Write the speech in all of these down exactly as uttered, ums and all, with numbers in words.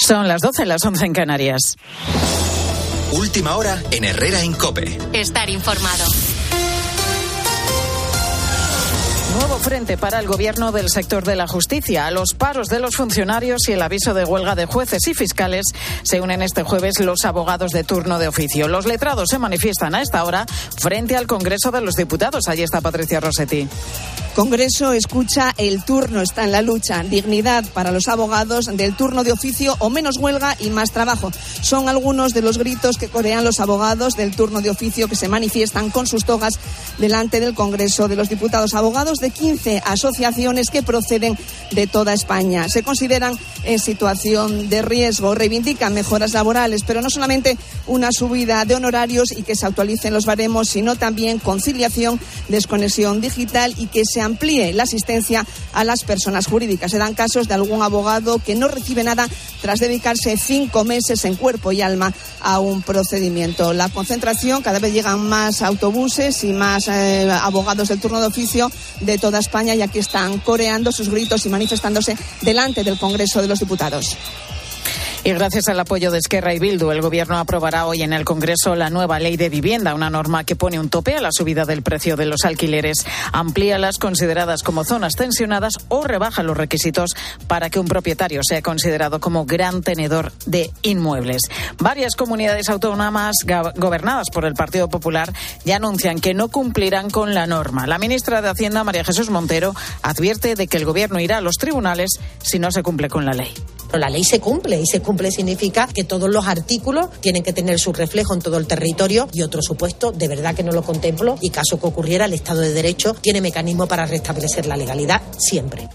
Son las doce, las once en Canarias. Última hora en Herrera en COPE. Estar informado. Nuevo frente para el gobierno del sector de la justicia. A los paros de los funcionarios y el aviso de huelga de jueces y fiscales se unen este jueves los abogados de turno de oficio. Los letrados se manifiestan a esta hora frente al Congreso de los Diputados. Allí está Patricia Rossetti. Congreso escucha, el turno está en la lucha. Dignidad para los abogados del turno de oficio o menos huelga y más trabajo. Son algunos de los gritos que corean los abogados del turno de oficio que se manifiestan con sus togas delante del Congreso de los Diputados. Abogados de quince asociaciones que proceden de toda España. Se consideran en situación de riesgo, reivindican mejoras laborales, pero no solamente una subida de honorarios y que se actualicen los baremos, sino también conciliación, desconexión digital y que se amplíe la asistencia a las personas jurídicas. Se dan casos de algún abogado que no recibe nada tras dedicarse cinco meses en cuerpo y alma a un procedimiento. La concentración, cada vez llegan más autobuses y más eh, abogados del turno de oficio de toda España, y aquí están coreando sus gritos y manifestándose delante del Congreso de los Diputados. Y gracias al apoyo de Esquerra y Bildu, el Gobierno aprobará hoy en el Congreso la nueva Ley de Vivienda, una norma que pone un tope a la subida del precio de los alquileres, amplía las consideradas como zonas tensionadas o rebaja los requisitos para que un propietario sea considerado como gran tenedor de inmuebles. Varias comunidades autónomas gobernadas por el Partido Popular ya anuncian que no cumplirán con la norma. La ministra de Hacienda, María Jesús Montero, advierte de que el Gobierno irá a los tribunales si no se cumple con la ley. La ley se cumple, y se cumple significa que todos los artículos tienen que tener su reflejo en todo el territorio, y otro supuesto, de verdad que no lo contemplo, y caso que ocurriera, el Estado de Derecho tiene mecanismo para restablecer la legalidad siempre.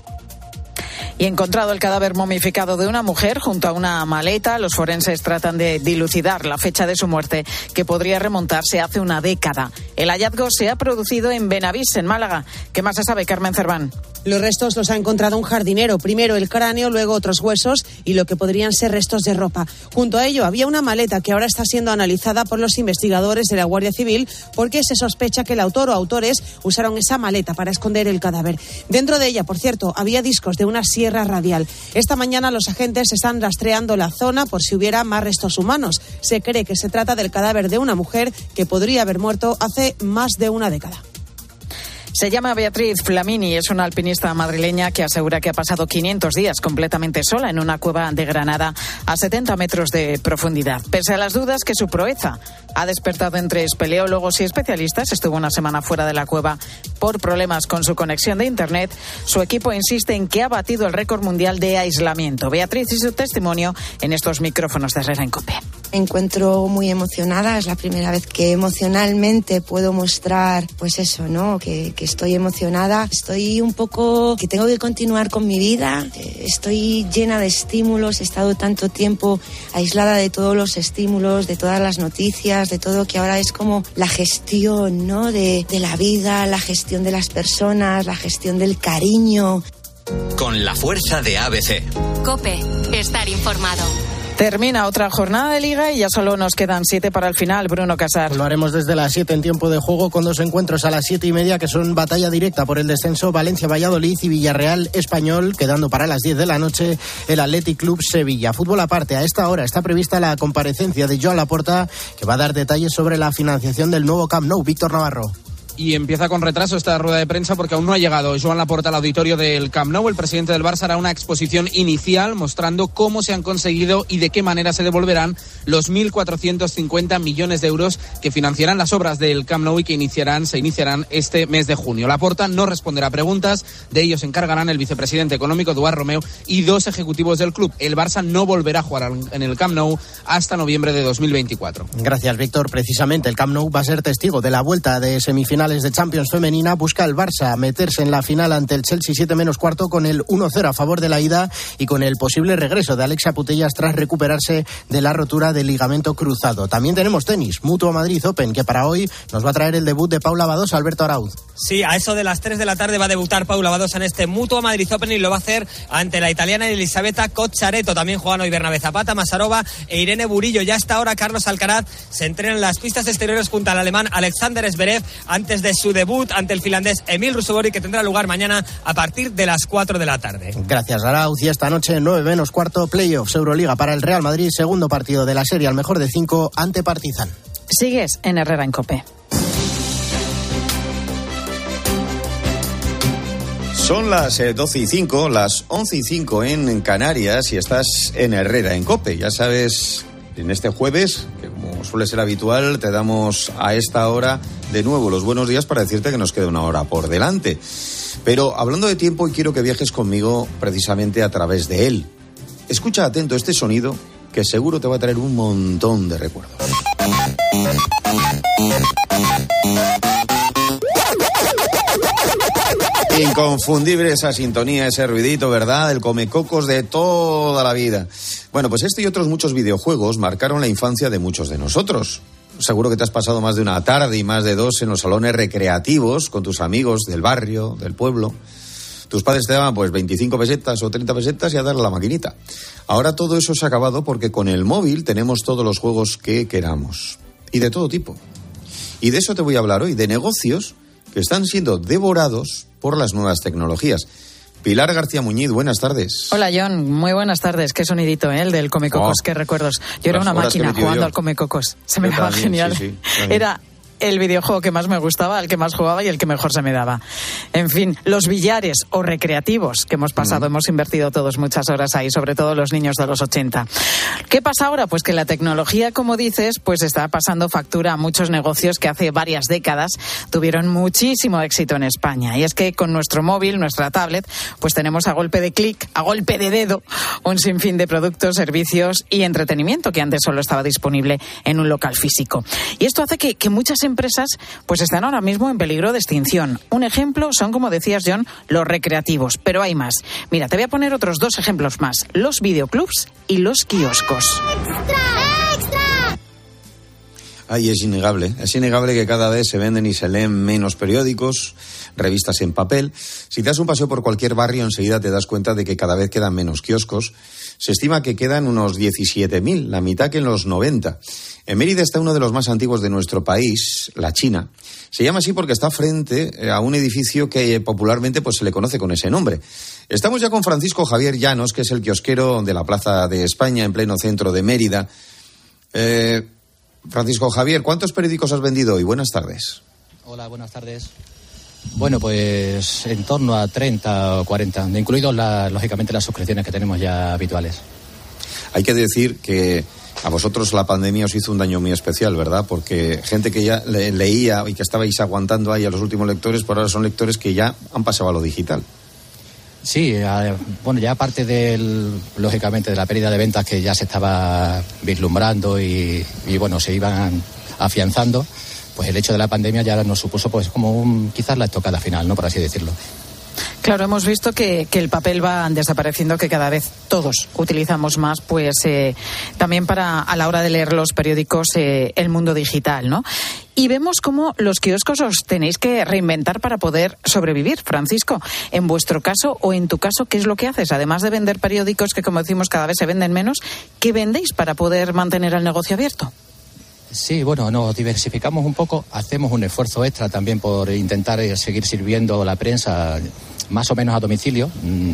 Y encontrado el cadáver momificado de una mujer junto a una maleta, los forenses tratan de dilucidar la fecha de su muerte, que podría remontarse hace una década. El hallazgo se ha producido en Benavís, en Málaga. ¿Qué más se sabe, Carmen Cerván? Los restos los ha encontrado un jardinero. Primero el cráneo, luego otros huesos y lo que podrían ser restos de ropa. Junto a ello había una maleta que ahora está siendo analizada por los investigadores de la Guardia Civil, porque se sospecha que el autor o autores usaron esa maleta para esconder el cadáver. Dentro de ella, por cierto, había discos de una sierra radial. Esta mañana los agentes están rastreando la zona por si hubiera más restos humanos. Se cree que se trata del cadáver de una mujer que podría haber muerto hace más de una década. Se llama Beatriz Flamini, es una alpinista madrileña que asegura que ha pasado quinientos días completamente sola en una cueva de Granada a setenta metros de profundidad. Pese a las dudas que su proeza ha despertado entre espeleólogos y especialistas, estuvo una semana fuera de la cueva por problemas con su conexión de internet. Su equipo insiste en que ha batido el récord mundial de aislamiento. Beatriz y su testimonio en estos micrófonos de Herrera en COPE. Me encuentro muy emocionada, es la primera vez que emocionalmente puedo mostrar, pues eso, ¿no? Que, que estoy emocionada, estoy un poco, que tengo que continuar con mi vida, estoy llena de estímulos, he estado tanto tiempo aislada de todos los estímulos, de todas las noticias, de todo, que ahora es como la gestión, ¿no? De, de la vida, la gestión de las personas, la gestión del cariño. Con la fuerza de A B C. COPE, estar informado. Termina otra jornada de Liga y ya solo nos quedan siete para el final. Bruno Casar. Lo haremos desde las siete en tiempo de juego, con dos encuentros a las siete y media que son batalla directa por el descenso: Valencia-Valladolid y Villarreal-Español, quedando para las diez de la noche el Athletic Club Sevilla. Fútbol aparte, a esta hora está prevista la comparecencia de Joan Laporta, que va a dar detalles sobre la financiación del nuevo Camp Nou. Víctor Navarro. Y empieza con retraso esta rueda de prensa porque aún no ha llegado Joan Laporta al auditorio del Camp Nou. El presidente del Barça hará una exposición inicial mostrando cómo se han conseguido y de qué manera se devolverán los mil cuatrocientos cincuenta millones de euros que financiarán las obras del Camp Nou y que iniciarán, se iniciarán este mes de junio. Laporta no responderá a preguntas, de ellos se encargarán el vicepresidente económico Eduard Romeu y dos ejecutivos del club. El Barça no volverá a jugar en el Camp Nou hasta noviembre de dos mil veinticuatro. Gracias, Víctor. Precisamente el Camp Nou va a ser testigo de la vuelta de semifinales de Champions femenina. Busca el Barça meterse en la final ante el Chelsea siete menos cuarto con el uno cero a favor de la ida y con el posible regreso de Alexia Putellas tras recuperarse de la rotura del ligamento cruzado. También tenemos tenis, Mutua Madrid Open, que para hoy nos va a traer el debut de Paula Badosa. Alberto Arauz. Sí, a eso de las tres de la tarde va a debutar Paula Badosa en este Mutua Madrid Open y lo va a hacer ante la italiana Elisabetta Cocciaretto. También juegan hoy Bernabé Zapata, Masarova e Irene Burillo. Ya hasta ahora Carlos Alcaraz se entrena en las pistas exteriores junto al alemán Alexander Zverev antes antes de su debut ante el finlandés Emil Ruusuvuori, que tendrá lugar mañana a partir de las cuatro de la tarde. Gracias, Arauz. Y esta noche, nueve menos cuarto, playoffs Euroliga para el Real Madrid, segundo partido de la serie al mejor de cinco ante Partizan. Sigues en Herrera en COPE. Son las eh, doce y cinco, las once y cinco en Canarias y estás en Herrera en COPE. Ya sabes, en este jueves, que como suele ser habitual, te damos a esta hora de nuevo los buenos días para decirte que nos queda una hora por delante. Pero hablando de tiempo, hoy quiero que viajes conmigo precisamente a través de él. Escucha atento este sonido que seguro te va a traer un montón de recuerdos. Inconfundible esa sintonía, ese ruidito, ¿verdad? El comecocos de toda la vida. Bueno, pues este y otros muchos videojuegos marcaron la infancia de muchos de nosotros. Seguro que te has pasado más de una tarde y más de dos en los salones recreativos con tus amigos del barrio, del pueblo. Tus padres te daban pues veinticinco pesetas o treinta pesetas y a darle la maquinita. Ahora todo eso se ha acabado porque con el móvil tenemos todos los juegos que queramos. Y de todo tipo. Y de eso te voy a hablar hoy, de negocios que están siendo devorados por las nuevas tecnologías. Pilar García Muñiz, buenas tardes. Hola, John, muy buenas tardes. Qué sonidito, ¿eh? El del Comecocos, oh, qué recuerdos. Yo era una máquina jugando yo. al Comecocos. Se me yo daba también, genial. Sí, sí, era el videojuego que más me gustaba, el que más jugaba y el que mejor se me daba. En fin, los billares o recreativos que hemos pasado, mm. hemos invertido todos muchas horas ahí, sobre todo los niños de los ochenta. ¿Qué pasa ahora? Pues que la tecnología, como dices, pues está pasando factura a muchos negocios que hace varias décadas tuvieron muchísimo éxito en España. Y es que con nuestro móvil, nuestra tablet, pues tenemos a golpe de clic, a golpe de dedo, un sinfín de productos, servicios y entretenimiento que antes solo estaba disponible en un local físico. Y esto hace que, que muchas empresas pues están ahora mismo en peligro de extinción. Un ejemplo son, como decías, John, los recreativos, pero hay más. Mira, te voy a poner otros dos ejemplos más: los videoclubs y los kioscos. ¡Extra! ¡Extra! Ay, es innegable, es innegable que cada vez se venden y se leen menos periódicos, revistas en papel. Si te das un paseo por cualquier barrio, enseguida te das cuenta de que cada vez quedan menos kioscos. Se estima que quedan unos diecisiete mil, la mitad que en los noventa. En Mérida está uno de los más antiguos de nuestro país, La China. Se llama así porque está frente a un edificio que popularmente pues, se le conoce con ese nombre. Estamos ya con Francisco Javier Llanos, que es el kiosquero de la Plaza de España, en pleno centro de Mérida. Eh, Francisco Javier, ¿cuántos periódicos has vendido hoy? Buenas tardes. Hola, buenas tardes. Bueno, pues en torno a treinta o cuarenta, incluidos, la, lógicamente, las suscripciones que tenemos ya habituales. Hay que decir que a vosotros la pandemia os hizo un daño muy especial, ¿verdad? Porque gente que ya le, leía y que estabais aguantando ahí a los últimos lectores, por ahora son lectores que ya han pasado a lo digital. Sí, bueno, ya aparte del, lógicamente, de la pérdida de ventas que ya se estaba vislumbrando y, y bueno, se iban afianzando, pues el hecho de la pandemia ya nos supuso pues como un, quizás la estocada final, ¿no? Por así decirlo. Claro, hemos visto que, que el papel va desapareciendo, que cada vez todos utilizamos más, pues eh, también para a la hora de leer los periódicos, eh, el mundo digital, ¿no? Y vemos cómo los kioscos os tenéis que reinventar para poder sobrevivir. Francisco, en vuestro caso o en tu caso, ¿qué es lo que haces? Además de vender periódicos, que como decimos cada vez se venden menos, ¿qué vendéis para poder mantener el negocio abierto? Sí, bueno, nos diversificamos un poco, hacemos un esfuerzo extra también por intentar seguir sirviendo la prensa más o menos a domicilio.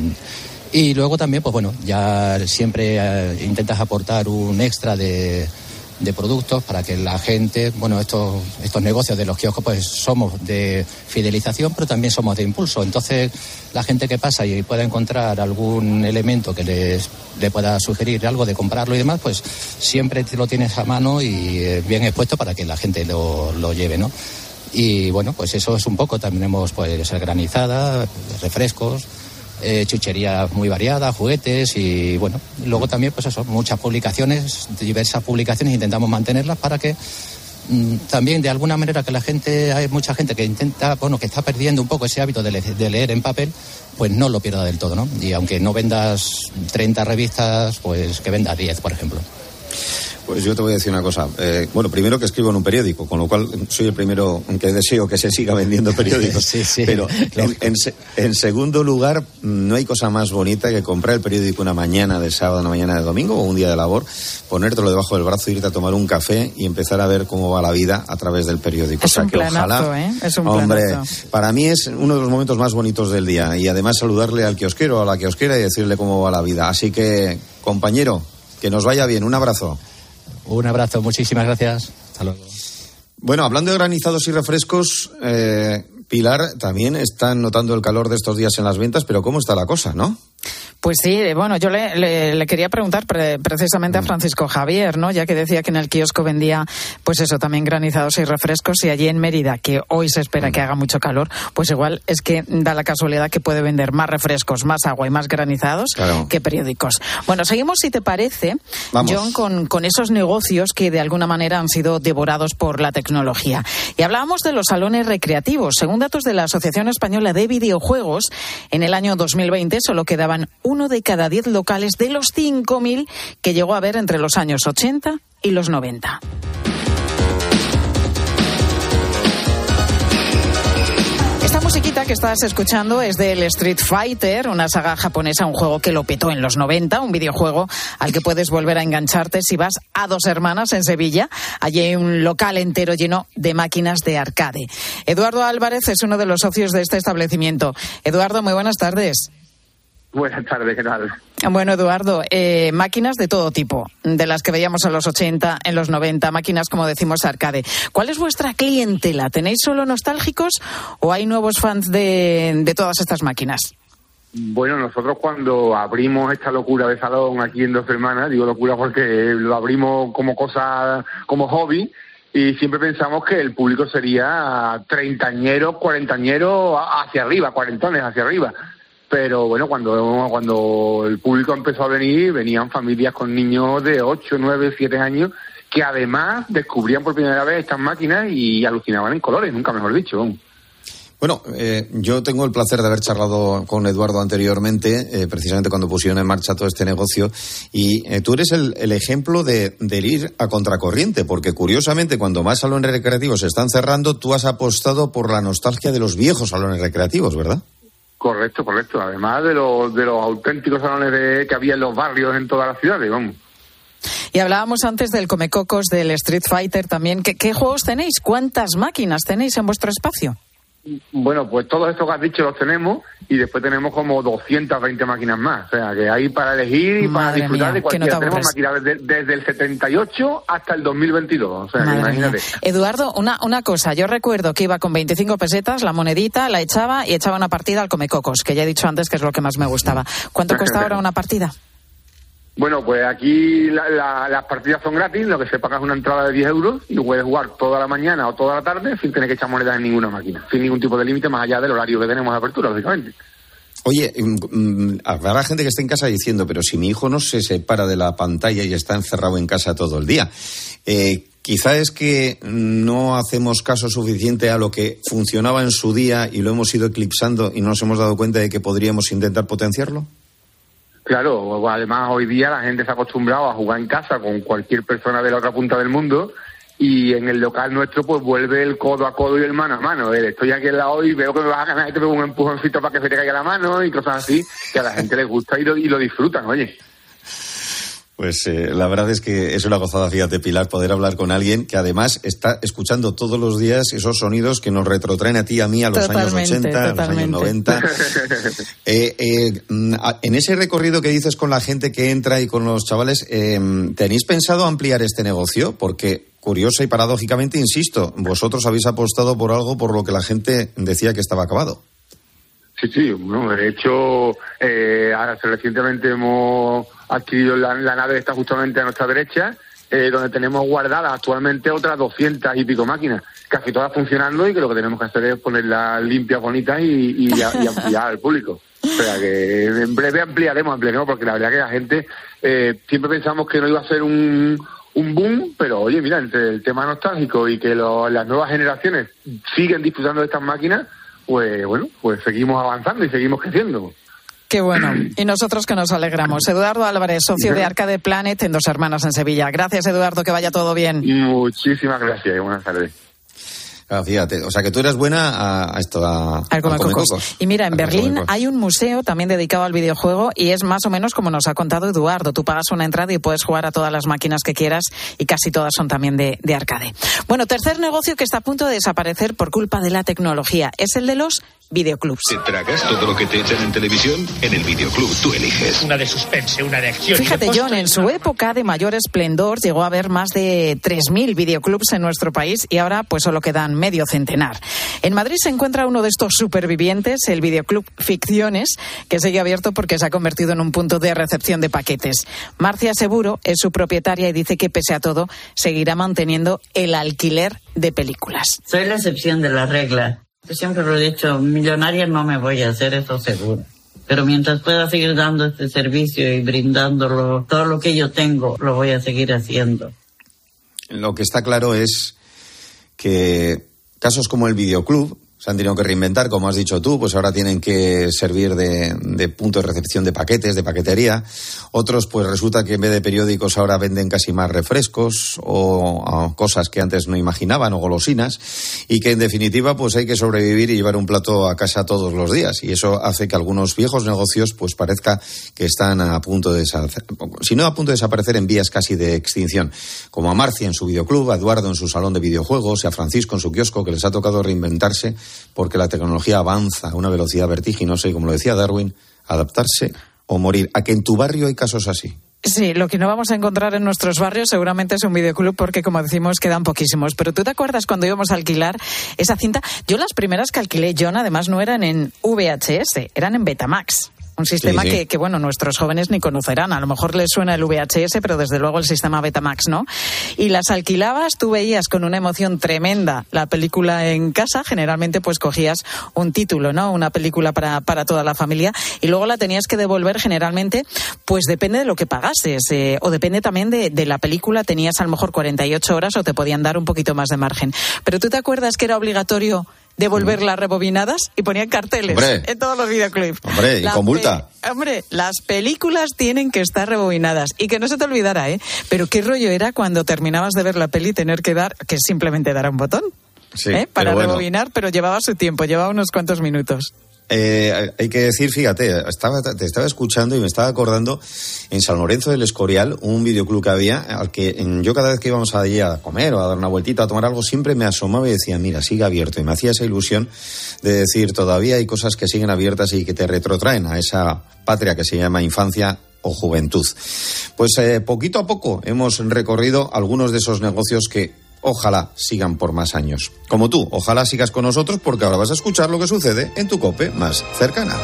Y luego también, pues bueno, ya siempre eh, intentas aportar un extra de, de productos para que la gente, bueno, estos, estos negocios de los kioscos, pues somos de fidelización, pero también somos de impulso. Entonces, la gente que pasa y pueda encontrar algún elemento que les le pueda sugerir algo de comprarlo y demás, pues siempre te lo tienes a mano y eh, bien expuesto para que la gente lo, lo lleve, ¿no? Y bueno, pues eso es un poco. También tenemos pues granizada, refrescos, eh, chuchería muy variada, juguetes y bueno, luego también pues eso, muchas publicaciones, diversas publicaciones, intentamos mantenerlas para que mmm, también de alguna manera que la gente, hay mucha gente que intenta, bueno, que está perdiendo un poco ese hábito de, le, de leer en papel, pues no lo pierda del todo, ¿no? Y aunque no vendas treinta revistas, pues que vendas diez, por ejemplo. Pues yo te voy a decir una cosa. Eh, bueno, primero que escribo en un periódico, con lo cual soy el primero que deseo que se siga vendiendo periódicos. Sí, sí, pero en, en, en segundo lugar, no hay cosa más bonita que comprar el periódico una mañana de sábado, una mañana de domingo o un día de labor, ponértelo debajo del brazo, irte a tomar un café y empezar a ver cómo va la vida a través del periódico. Es o sea, un que planazo, ojalá, ¿eh? Es un hombre, planazo. Para mí es uno de los momentos más bonitos del día y además saludarle al kiosquero, a la kiosquera y decirle cómo va la vida. Así que, compañero, que nos vaya bien. Un abrazo. Un abrazo, muchísimas gracias. Hasta luego. Bueno, hablando de granizados y refrescos, eh, Pilar, también están notando el calor de estos días en las ventas, pero ¿cómo está la cosa, no? Pues sí, bueno, yo le, le, le quería preguntar pre, precisamente a Francisco Javier, ¿no? Ya que decía que en el kiosco vendía, pues eso, también granizados y refrescos, y allí en Mérida, que hoy se espera que haga mucho calor, pues igual es que da la casualidad que puede vender más refrescos, más agua y más granizados claro. que periódicos. Bueno, seguimos, si te parece, Vamos. John, con, con esos negocios que de alguna manera han sido devorados por la tecnología. Y hablábamos de los salones recreativos. Según datos de la Asociación Española de Videojuegos, en el año dos mil veinte solo quedaban uno de cada diez locales de los cinco mil que llegó a haber entre los años ochenta y los noventa. Esta musiquita que estás escuchando es del Street Fighter, una saga japonesa, un juego que lo petó en los noventa, un videojuego al que puedes volver a engancharte si vas a Dos Hermanas en Sevilla. Allí hay un local entero lleno de máquinas de arcade. Eduardo Álvarez es uno de los socios de este establecimiento. Eduardo, muy buenas tardes. Buenas tardes, ¿qué tal? Bueno, Eduardo, eh, máquinas de todo tipo, de las que veíamos en los ochenta, en los noventa, máquinas, como decimos, arcade. ¿Cuál es vuestra clientela? ¿Tenéis solo nostálgicos o hay nuevos fans de, de todas estas máquinas? Bueno, nosotros cuando abrimos esta locura de salón aquí en Dos Hermanas, digo locura porque lo abrimos como cosa, como hobby, y siempre pensamos que el público sería treintañeros, cuarentañeros hacia arriba, cuarentones hacia arriba. Pero bueno, cuando cuando el público empezó a venir, venían familias con niños de ocho, nueve, siete años que además descubrían por primera vez estas máquinas y alucinaban en colores, nunca mejor dicho. Bueno, eh, yo tengo el placer de haber charlado con Eduardo anteriormente, eh, precisamente cuando pusieron en marcha todo este negocio, y eh, tú eres el, el ejemplo de, de ir a contracorriente, porque curiosamente cuando más salones recreativos se están cerrando, tú has apostado por la nostalgia de los viejos salones recreativos, ¿verdad? Correcto, correcto. Además de los de los auténticos salones de, que había en los barrios en todas las ciudades, vamos. Y hablábamos antes del Comecocos, del Street Fighter también. ¿Qué, qué juegos tenéis? ¿Cuántas máquinas tenéis en vuestro espacio? Bueno, pues todos estos que has dicho los tenemos y después tenemos como doscientas veinte máquinas más. O sea, que hay para elegir y para Madre disfrutar mía, de cualquiera. no tenemos máquinas desde, desde el setenta y ocho hasta el dos mil veintidós. O sea, que imagínate. Mía. Eduardo, una, una cosa. Yo recuerdo que iba con veinticinco pesetas, la monedita, la echaba y echaba una partida al Comecocos, que ya he dicho antes que es lo que más me gustaba. ¿Cuánto cuesta ahora una partida? Bueno, pues aquí la, la, las partidas son gratis, lo que se paga es una entrada de diez euros y puedes jugar toda la mañana o toda la tarde sin tener que echar monedas en ninguna máquina, sin ningún tipo de límite más allá del horario que tenemos de apertura, lógicamente. Oye, habrá gente que esté en casa diciendo, pero si mi hijo no se separa de la pantalla y está encerrado en casa todo el día, eh, quizá es que no hacemos caso suficiente a lo que funcionaba en su día y lo hemos ido eclipsando y no nos hemos dado cuenta de que podríamos intentar potenciarlo. Claro, además hoy día la gente se ha acostumbrado a jugar en casa con cualquier persona de la otra punta del mundo y en el local nuestro pues vuelve el codo a codo y el mano a mano. ¿eh? Estoy aquí al lado y veo que me vas a ganar y te pego un empujoncito para que se te caiga la mano y cosas así que a la gente les gusta y lo, y lo disfrutan, oye. Pues eh, la verdad es que es una gozada, fíjate, Pilar, poder hablar con alguien que además está escuchando todos los días esos sonidos que nos retrotraen a ti y a mí a los totalmente, años ochenta, totalmente. A los años noventa. eh, eh, en ese recorrido que dices con la gente que entra y con los chavales, eh, ¿tenéis pensado ampliar este negocio? Porque, curiosa y paradójicamente, insisto, vosotros habéis apostado por algo por lo que la gente decía que estaba acabado. Sí, sí, bueno, de hecho, eh, recientemente hemos adquirido la, la nave que está justamente a nuestra derecha, eh, donde tenemos guardadas actualmente otras doscientas y pico máquinas, casi todas funcionando y que lo que tenemos que hacer es ponerlas limpias, bonitas y, y, y ampliar al público. O sea que en breve ampliaremos, ampliaremos, porque la verdad que la gente, eh, siempre pensamos que no iba a ser un, un boom, pero oye, mira, entre el tema nostálgico y que lo, las nuevas generaciones siguen disfrutando de estas máquinas, pues bueno, pues seguimos avanzando y seguimos creciendo. Qué bueno. Y nosotros que nos alegramos. Eduardo Álvarez, socio de Arcade Planet en Dos Hermanas en Sevilla. Gracias, Eduardo, que vaya todo bien. Muchísimas gracias y buenas tardes. Ah, fíjate, o sea que tú eres buena a, a esto, a, al Comecocos. Y mira, en Berlín hay un museo también dedicado al videojuego y es más o menos como nos ha contado Eduardo. Tú pagas una entrada y puedes jugar a todas las máquinas que quieras y casi todas son también de, de arcade. Bueno, tercer negocio que está a punto de desaparecer por culpa de la tecnología es el de los videoclubs. Te tragas todo lo que te echan en televisión, en el videoclub tú eliges. Una de suspense, una de acción. Fíjate, John, en su época de mayor esplendor llegó a haber más de tres mil videoclubs en nuestro país y ahora pues solo quedan medio centenar. En Madrid se encuentra uno de estos supervivientes, el Videoclub Ficciones, que sigue abierto porque se ha convertido en un punto de recepción de paquetes. Marcia Seguro es su propietaria y dice que pese a todo seguirá manteniendo el alquiler de películas. Soy la excepción de la regla. Yo siempre lo he dicho, millonaria no me voy a hacer, eso seguro. Pero mientras pueda seguir dando este servicio y brindándolo, todo lo que yo tengo, lo voy a seguir haciendo. Lo que está claro es que casos como el videoclub se han tenido que reinventar, como has dicho tú, pues ahora tienen que servir de, de punto de recepción de paquetes, de paquetería. Otros, pues resulta que en vez de periódicos ahora venden casi más refrescos o, o cosas que antes no imaginaban, o golosinas, y que en definitiva pues hay que sobrevivir y llevar un plato a casa todos los días. Y eso hace que algunos viejos negocios pues parezca que están a punto de desaparecer, si no a punto de desaparecer, en vías casi de extinción. Como a Marcia en su videoclub, a Eduardo en su salón de videojuegos y a Francisco en su kiosco, que les ha tocado reinventarse porque la tecnología avanza a una velocidad vertiginosa y, como lo decía Darwin, adaptarse o morir. ¿A que en tu barrio hay casos así? Sí, lo que no vamos a encontrar en nuestros barrios seguramente es un videoclub porque, como decimos, quedan poquísimos. Pero ¿tú te acuerdas cuando íbamos a alquilar esa cinta? Yo las primeras que alquilé, John, además no eran en V H S, eran en Betamax. Un sistema sí, sí. Que, que, bueno, nuestros jóvenes ni conocerán. A lo mejor les suena el V H S, pero desde luego el sistema Betamax, ¿no? Y las alquilabas, tú veías con una emoción tremenda la película en casa. Generalmente, pues cogías un título, ¿no? Una película para, para toda la familia. Y luego la tenías que devolver generalmente, pues depende de lo que pagases. Eh, o depende también de, de la película. Tenías a lo mejor cuarenta y ocho horas o te podían dar un poquito más de margen. Pero ¿tú te acuerdas que era obligatorio devolverlas rebobinadas? Y ponían carteles, hombre, en todos los videoclips. Hombre, y la con multa. Pe- hombre, las películas tienen que estar rebobinadas. Y que no se te olvidara, ¿eh? Pero qué rollo era cuando terminabas de ver la peli tener que dar, que simplemente dar a un botón, sí, ¿eh? Para bueno. rebobinar, pero llevaba su tiempo, llevaba unos cuantos minutos. Eh, hay que decir, fíjate, estaba, te estaba escuchando y me estaba acordando en San Lorenzo del Escorial, un videoclub que había, al que en, yo cada vez que íbamos allí a comer o a dar una vueltita, a tomar algo, siempre me asomaba y decía, mira, sigue abierto. Y me hacía esa ilusión de decir, todavía hay cosas que siguen abiertas y que te retrotraen a esa patria que se llama infancia o juventud. Pues eh, poquito a poco hemos recorrido algunos de esos negocios que ojalá sigan por más años. Como tú, ojalá sigas con nosotros porque ahora vas a escuchar lo que sucede en tu COPE más cercana.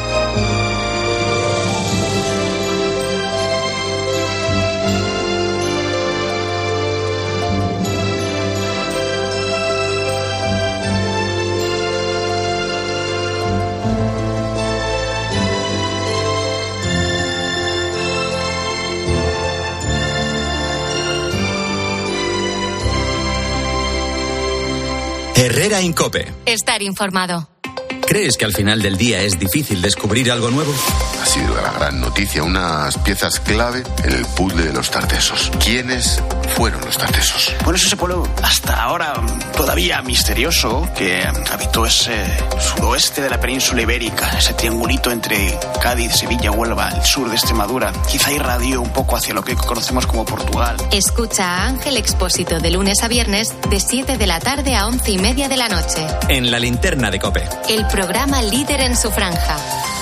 Herrera en COPE. Estar informado. ¿Crees que al final del día es difícil descubrir algo nuevo? Ha sido la gran noticia, unas piezas clave en el puzzle de los tartesos. ¿Quiénes fueron los tartesos? Bueno, es ese pueblo hasta ahora todavía misterioso que habitó ese sudoeste de la península ibérica, ese triangulito entre Cádiz, Sevilla, Huelva, el sur de Extremadura. Quizá irradió un poco hacia lo que conocemos como Portugal. Escucha a Ángel Expósito de lunes a viernes de siete de la tarde a once y media de la noche. En la linterna de COPE. El programa líder en su franja.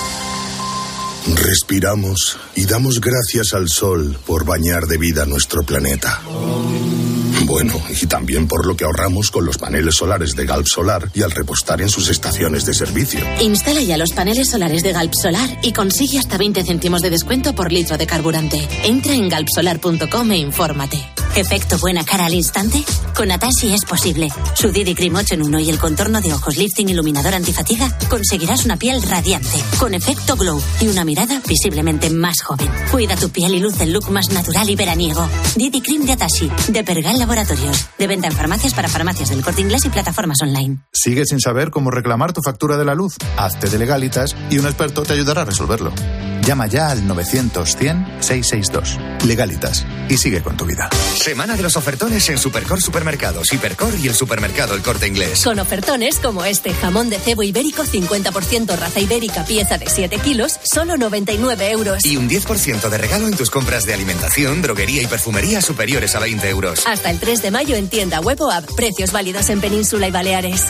Respiramos y damos gracias al sol por bañar de vida nuestro planeta. Bueno, y también por lo que ahorramos con los paneles solares de Galp Solar y al repostar en sus estaciones de servicio. Instala ya los paneles solares de Galp Solar y consigue hasta veinte céntimos de descuento por litro de carburante. Entra en galp solar punto com e infórmate. ¿Efecto buena cara al instante? Con Atashi es posible. Su D D Cream ocho en uno y el contorno de ojos lifting iluminador antifatiga conseguirás una piel radiante, con efecto glow y una mirada visiblemente más joven. Cuida tu piel y luce el look más natural y veraniego. D D Cream de Atashi, de Pergal Laboratorios. De venta en farmacias para farmacias del Corte Inglés y plataformas online. ¿Sigues sin saber cómo reclamar tu factura de la luz? Hazte de Legalitas y un experto te ayudará a resolverlo. Llama ya al novecientos cien seiscientos sesenta y dos. Legalitas. Y sigue con tu vida. Semana de los ofertones en Supercor Supermercados, Hipercor y el supermercado El Corte Inglés. Con ofertones como este: jamón de cebo ibérico cincuenta por ciento raza ibérica, pieza de siete kilos, solo noventa y nueve euros. Y un diez por ciento de regalo en tus compras de alimentación, droguería y perfumería superiores a veinte euros. Hasta el tres de mayo en tienda web o app. Precios válidos en Península y Baleares.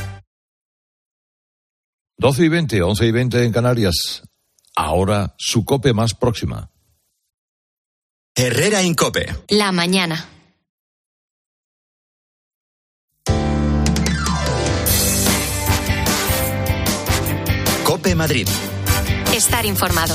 doce y veinte, once y veinte en Canarias. Ahora su COPE más próxima. Herrera Incope. La mañana. COPE Madrid. Estar informado.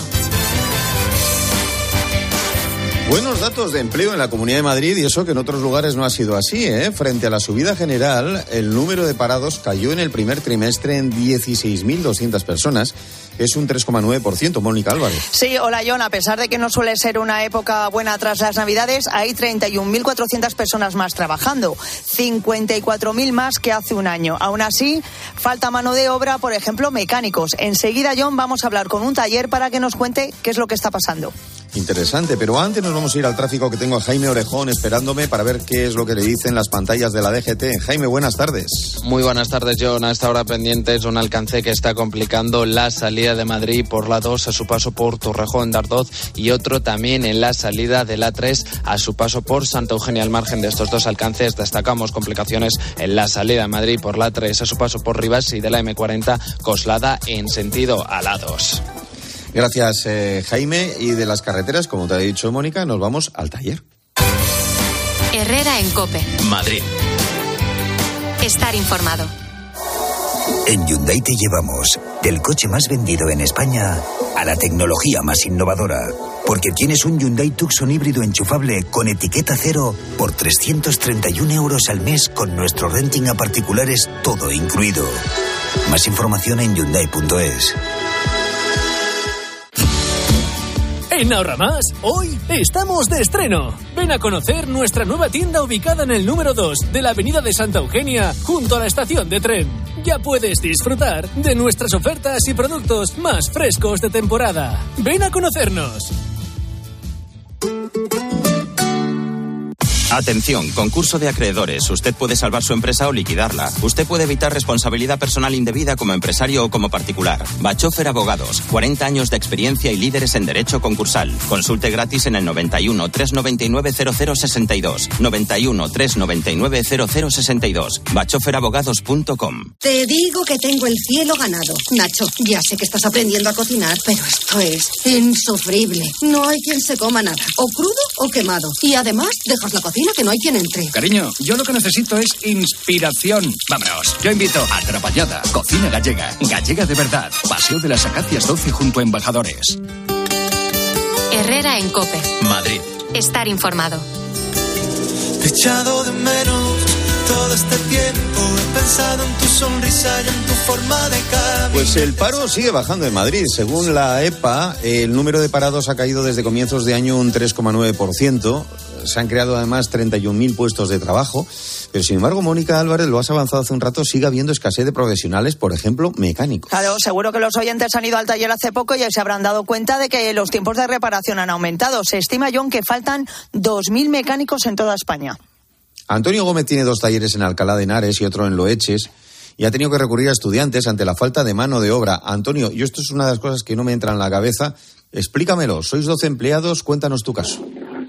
Buenos datos de empleo en la Comunidad de Madrid, y eso que en otros lugares no ha sido así, ¿eh? Frente a la subida general, el número de parados cayó en el primer trimestre en dieciséis mil doscientas personas. Es un tres coma nueve por ciento, Mónica Álvarez. Sí, hola John, a pesar de que no suele ser una época buena tras las Navidades, hay treinta y un mil cuatrocientas personas más trabajando, cincuenta y cuatro mil más que hace un año. Aún así, falta mano de obra, por ejemplo, mecánicos. Enseguida, John, vamos a hablar con un taller para que nos cuente qué es lo que está pasando. Interesante, pero antes nos vamos a ir al tráfico, que tengo a Jaime Orejón esperándome para ver qué es lo que le dicen las pantallas de la D G T. Jaime, buenas tardes. Muy buenas tardes, John. A esta hora pendientes un alcance que está complicando la salida de Madrid por la dos a su paso por Torrejón de Ardoz, y otro también en la salida de la tres a su paso por Santa Eugenia. Al margen de estos dos alcances destacamos complicaciones en la salida de Madrid por la tres a su paso por Rivas y de la eme cuarenta Coslada en sentido a la dos. Gracias, eh, Jaime. Y de las carreteras, como te ha dicho Mónica, nos vamos al taller. Herrera en COPE. Madrid. Estar informado. En Hyundai te llevamos del coche más vendido en España a la tecnología más innovadora. Porque tienes un Hyundai Tucson híbrido enchufable con etiqueta cero por trescientos treinta y un euros al mes con nuestro renting a particulares, todo incluido. Más información en hyundai punto es. En Ahorra Más, hoy estamos de estreno. Ven a conocer nuestra nueva tienda ubicada en el número dos de la avenida de Santa Eugenia, junto a la estación de tren. Ya puedes disfrutar de nuestras ofertas y productos más frescos de temporada. Ven a conocernos. Atención, concurso de acreedores. Usted puede salvar su empresa o liquidarla. Usted puede evitar responsabilidad personal indebida como empresario o como particular. Bachofer Abogados, cuarenta años de experiencia y líderes en derecho concursal. Consulte gratis en el noventa y uno, trescientos noventa y nueve, cero cero sesenta y dos. noventa y uno, trescientos noventa y nueve, cero cero sesenta y dos. bachofer abogados punto com. Te digo que tengo el cielo ganado. Nacho, ya sé que estás aprendiendo a cocinar, pero esto es insufrible. No hay quien se coma nada, o crudo o quemado. Y además, dejas la cocina que no hay quien entre. Cariño, yo lo que necesito es inspiración. Vámonos, yo invito a Trapallada, cocina gallega, gallega de verdad, Paseo de las Acacias doce junto a Embajadores. Herrera en COPE. Madrid. Estar informado. Te he echado de menos todo este tiempo, he pensado en tu sonrisa y en tu forma de caminar. Pues el paro sigue bajando en Madrid. Según la E P A, el número de parados ha caído desde comienzos de año un tres coma nueve por ciento. Se han creado además treinta y un mil puestos de trabajo. Pero sin embargo, Mónica Álvarez, lo has avanzado hace un rato, sigue habiendo escasez de profesionales, por ejemplo, mecánicos. Claro, seguro que los oyentes han ido al taller hace poco y ya se habrán dado cuenta de que los tiempos de reparación han aumentado. Se estima, John, que faltan dos mil mecánicos en toda España. Antonio Gómez tiene dos talleres en Alcalá de Henares y otro en Loeches, y ha tenido que recurrir a estudiantes ante la falta de mano de obra. Antonio, yo esto es una de las cosas que no me entra en la cabeza. Explícamelo, sois doce empleados, cuéntanos tu caso.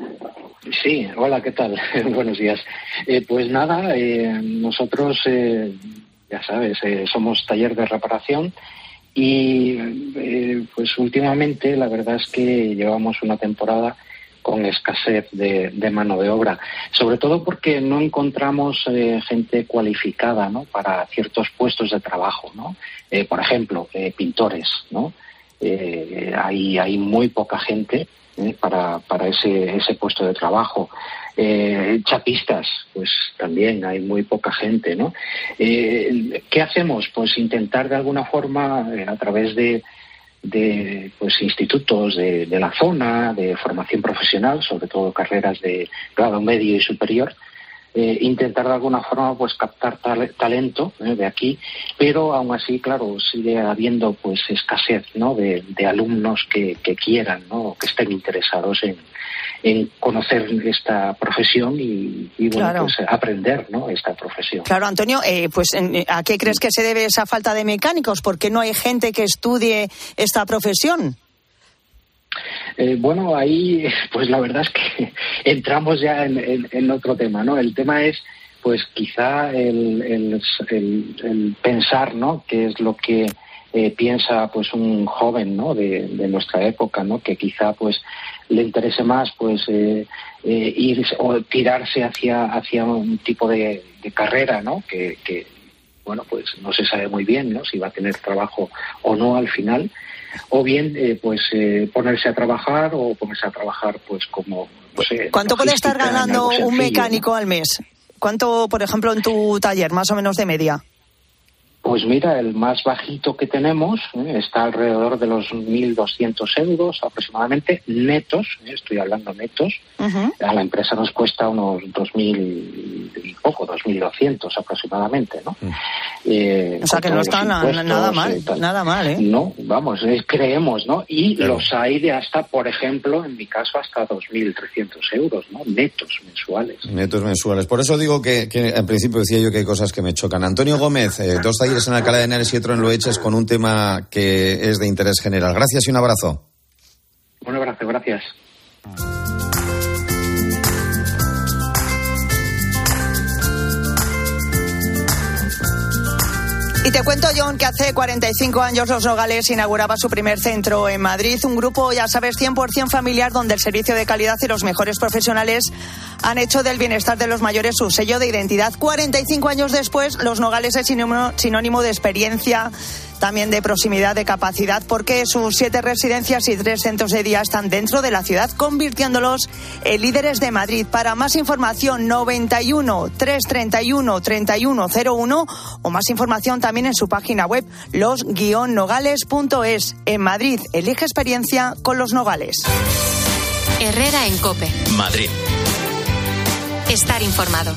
Sí, hola, ¿qué tal? Buenos días. Eh, pues nada, eh, nosotros, eh, ya sabes, eh, somos taller de reparación y eh, pues últimamente la verdad es que llevamos una temporada con escasez de, de mano de obra, sobre todo porque no encontramos eh, gente cualificada, ¿no?, para ciertos puestos de trabajo, ¿no? Eh, por ejemplo, eh, pintores, ¿no? Eh, hay, hay muy poca gente eh, para, para ese, ese puesto de trabajo. Eh, chapistas, pues también hay muy poca gente, ¿no? Eh, ¿Qué hacemos? Pues intentar de alguna forma, eh, a través de de pues institutos de, de la zona, de formación profesional, sobre todo carreras de grado medio y superior, eh, intentar de alguna forma pues captar tal, talento eh, de aquí, pero aún así, claro, sigue habiendo pues escasez, ¿no?, de, de alumnos que, que quieran, ¿no?, que estén interesados en, en conocer esta profesión y, y bueno, claro. pues aprender, ¿no?, esta profesión. Claro, Antonio, eh, pues ¿a qué crees que se debe esa falta de mecánicos? ¿Por qué no hay gente que estudie esta profesión? Eh, bueno, ahí pues la verdad es que entramos ya en, en, en otro tema, ¿no? El tema es pues quizá el, el, el, el pensar, ¿no?, qué es lo que eh, piensa pues un joven, ¿no?, de, de nuestra época, ¿no?, que quizá pues le interese más pues eh, eh, ir o tirarse hacia hacia un tipo de, de carrera, ¿no?, que, que bueno, pues no se sabe muy bien, ¿no?, si va a tener trabajo o no al final, o bien eh, pues eh, ponerse a trabajar o ponerse a trabajar pues como no sé, ¿cuánto puede estar ganando sencillo, un mecánico, ¿no?, al mes? ¿Cuánto, por ejemplo, en tu taller, más o menos de media? Pues mira, el más bajito que tenemos eh, está alrededor de los mil doscientos euros aproximadamente, netos, eh, estoy hablando netos. Uh-huh. A la empresa nos cuesta unos dos mil y poco, dos mil doscientos aproximadamente, ¿no? Uh-huh. Eh, o sea que no está na- nada mal, eh, nada mal, ¿eh? No, vamos, eh, creemos, ¿no? Y claro, los hay de hasta, por ejemplo, en mi caso, hasta dos mil trescientos euros, ¿no?, netos mensuales. Netos mensuales. Por eso digo que, que en principio decía yo que hay cosas que me chocan. Antonio Gómez, eh, dos talleres en Alcalá de Henares y otro en Loeches con un tema que es de interés general. Gracias y un abrazo. Un abrazo, gracias. Y te cuento, John, que hace cuarenta y cinco años Los Nogales inauguraba su primer centro en Madrid, un grupo, ya sabes, cien por ciento familiar, donde el servicio de calidad y los mejores profesionales han hecho del bienestar de los mayores su sello de identidad. cuarenta y cinco años después, Los Nogales es sinónimo, sinónimo de experiencia, también de proximidad, de capacidad, porque sus siete residencias y tres centros de día están dentro de la ciudad, convirtiéndolos en líderes de Madrid. Para más información, noventa y uno, trescientos treinta y uno, treinta y uno cero uno, o más información también en su página web, los guion nogales punto es. En Madrid, elige experiencia con Los Nogales. Herrera en COPE. Madrid. Estar informado.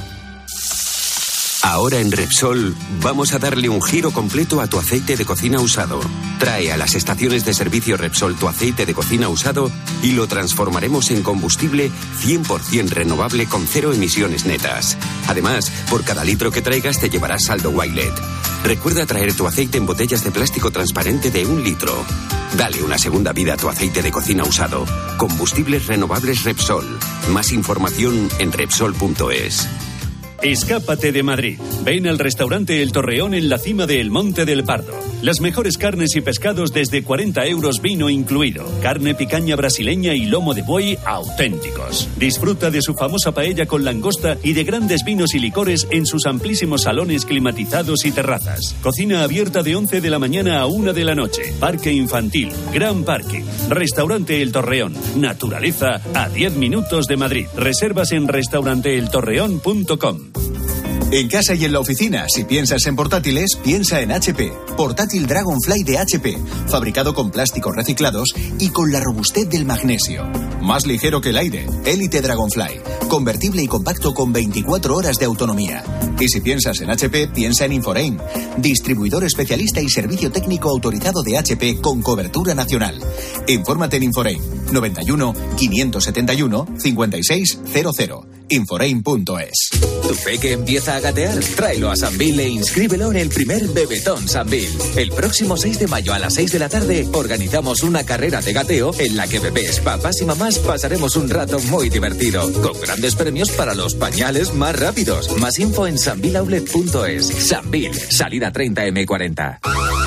Ahora en Repsol vamos a darle un giro completo a tu aceite de cocina usado. Trae a las estaciones de servicio Repsol tu aceite de cocina usado y lo transformaremos en combustible cien por ciento renovable con cero emisiones netas. Además, por cada litro que traigas te llevarás saldo Wilet. Recuerda traer tu aceite en botellas de plástico transparente de un litro. Dale una segunda vida a tu aceite de cocina usado. Combustibles renovables Repsol. Más información en Repsol punto es. Escápate de Madrid. Ven al restaurante El Torreón en la cima de El Monte del Pardo. Las mejores carnes y pescados desde cuarenta euros, vino incluido. Carne, picaña brasileña y lomo de buey auténticos. Disfruta de su famosa paella con langosta y de grandes vinos y licores en sus amplísimos salones climatizados y terrazas. Cocina abierta de once de la mañana a una de la noche. Parque infantil, gran parque. Restaurante El Torreón. Naturaleza a diez minutos de Madrid. Reservas en restaurante el torreón punto com. En casa y en la oficina, si piensas en portátiles, piensa en H P. Portátil Dragonfly de H P, fabricado con plásticos reciclados y con la robustez del magnesio. Más ligero que el aire, Elite Dragonfly, convertible y compacto con veinticuatro horas de autonomía. Y si piensas en H P, piensa en Inforein, distribuidor especialista y servicio técnico autorizado de H P con cobertura nacional. Infórmate en Inforein, noventa y uno, quinientos setenta y uno, cincuenta y seis cero cero. Inforein punto es. ¿Tu peque empieza a gatear? Tráelo a Sambil e inscríbelo en el primer Bebetón Sambil. El próximo seis de mayo a las seis de la tarde organizamos una carrera de gateo en la que bebés, papás y mamás pasaremos un rato muy divertido, con grandes premios para los pañales más rápidos. Más info en sambil outlet punto es. Sambil, salida treinta eme cuarenta.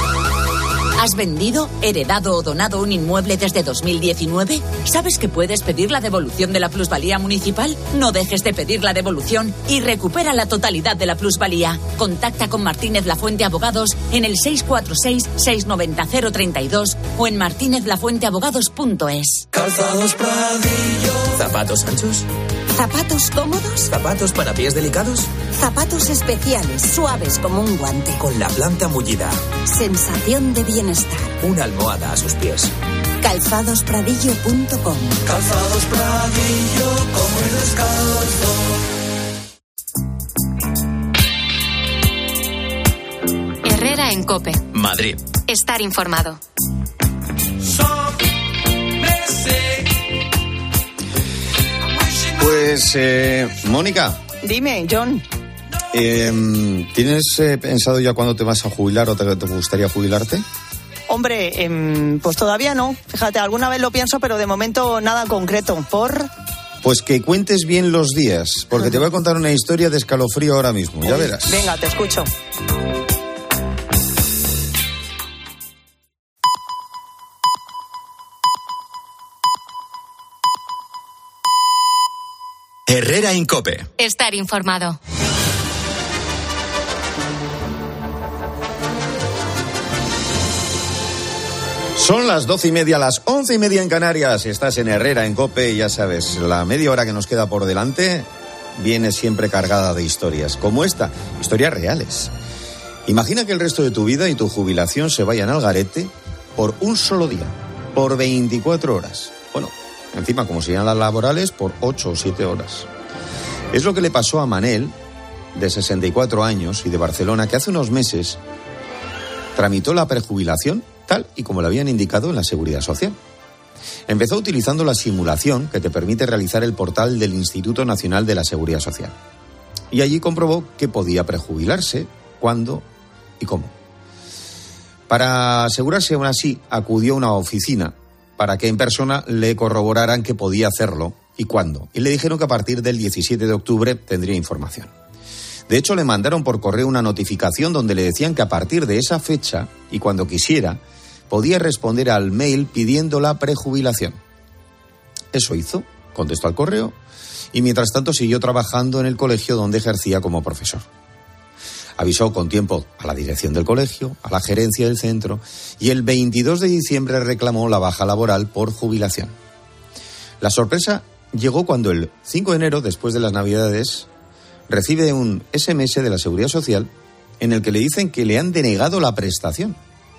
¿Has vendido, heredado o donado un inmueble desde dos mil diecinueve? ¿Sabes que puedes pedir la devolución de la plusvalía municipal? No dejes de pedir la devolución y recupera la totalidad de la plusvalía. Contacta con Martínez Lafuente Abogados en el seis cuatro seis, seis nueve cero, cero tres dos o en martínez lafuente abogados punto es. Calzados Pradillo. ¿Zapatos anchos? ¿Zapatos cómodos? ¿Zapatos para pies delicados? Zapatos especiales, suaves como un guante. Con la planta mullida. Sensación de bienestar. Una almohada a sus pies. calzados pradillo punto com. Calzados Pradillo, como el descalzo. en COPE. Madrid. Estar informado. Pues, eh, Mónica. Dime, John. Eh, ¿Tienes eh, pensado ya cuándo te vas a jubilar o te, te gustaría jubilarte? Hombre, eh, pues todavía no. Fíjate, alguna vez lo pienso, pero de momento nada concreto. ¿Por? Pues que cuentes bien los días, porque te voy a contar una historia de escalofrío ahora mismo, ya verás. Venga, te escucho. Herrera en COPE. Estar informado. Son las doce y media, las once y media en Canarias. Estás en Herrera en COPE y ya sabes, la media hora que nos queda por delante viene siempre cargada de historias, como esta, historias reales. Imagina que el resto de tu vida y tu jubilación se vayan al garete por un solo día, por veinticuatro horas. Bueno, encima, como serían las laborales, por ocho o siete horas. Es lo que le pasó a Manel, de sesenta y cuatro años y de Barcelona, que hace unos meses tramitó la prejubilación tal y como le habían indicado en la Seguridad Social. Empezó utilizando la simulación que te permite realizar el portal del Instituto Nacional de la Seguridad Social. Y allí comprobó que podía prejubilarse, cuándo y cómo. Para asegurarse aún así, acudió a una oficina para que en persona le corroboraran que podía hacerlo y cuándo. Y le dijeron que a partir del diecisiete de octubre tendría información. De hecho, le mandaron por correo una notificación donde le decían que a partir de esa fecha y cuando quisiera, podía responder al mail pidiendo la prejubilación. Eso hizo, contestó al correo y mientras tanto siguió trabajando en el colegio donde ejercía como profesor. Avisó con tiempo a la dirección del colegio, a la gerencia del centro y el veintidós de diciembre reclamó la baja laboral por jubilación. La sorpresa llegó cuando el cinco de enero, después de las Navidades, recibe un ese eme ese de la Seguridad Social en el que le dicen que le han denegado la prestación.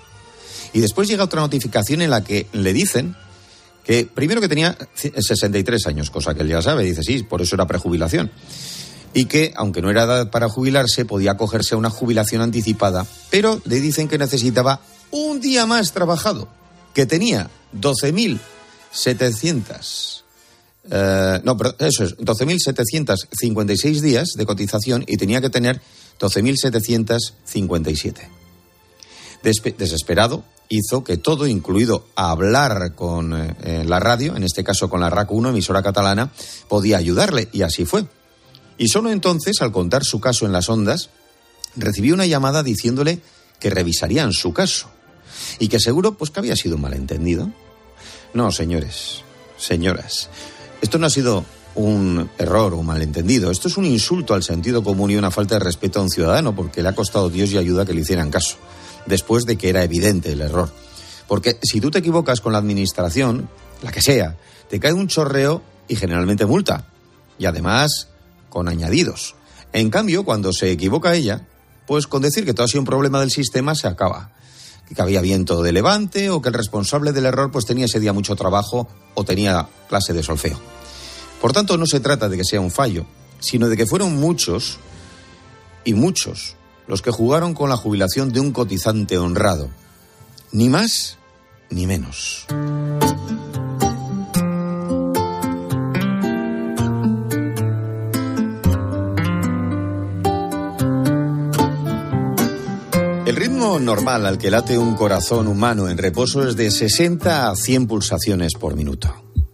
Y después llega otra notificación en la que le dicen que primero que tenía sesenta y tres años, cosa que él ya sabe, dice sí, por eso era prejubilación. Y que, aunque no era edad para jubilarse, podía acogerse a una jubilación anticipada, pero le dicen que necesitaba un día más trabajado, que tenía doce mil setecientos... Uh, no, pero eso es, doce mil setecientos cincuenta y seis días de cotización y tenía que tener doce mil setecientos cincuenta y siete. Despe- desesperado, hizo que todo, incluido hablar con eh, la radio, en este caso con la R A C uno, emisora catalana, podía ayudarle, y así fue. Y solo entonces, al contar su caso en las ondas, recibió una llamada diciéndole que revisarían su caso y que seguro pues que había sido un malentendido. No, señores, señoras, esto no ha sido un error o un malentendido. Esto es un insulto al sentido común y una falta de respeto a un ciudadano, porque le ha costado Dios y ayuda que le hicieran caso, después de que era evidente el error. Porque si tú te equivocas con la administración, la que sea, te cae un chorreo y generalmente multa. Y además, con añadidos. En cambio, cuando se equivoca ella, pues con decir que todo ha sido un problema del sistema se acaba. Que había viento de levante o que el responsable del error pues tenía ese día mucho trabajo o tenía clase de solfeo. Por tanto, no se trata de que sea un fallo, sino de que fueron muchos y muchos los que jugaron con la jubilación de un cotizante honrado. Ni más ni menos. El ritmo normal al que late un corazón humano en reposo es de sesenta a cien pulsaciones por minuto.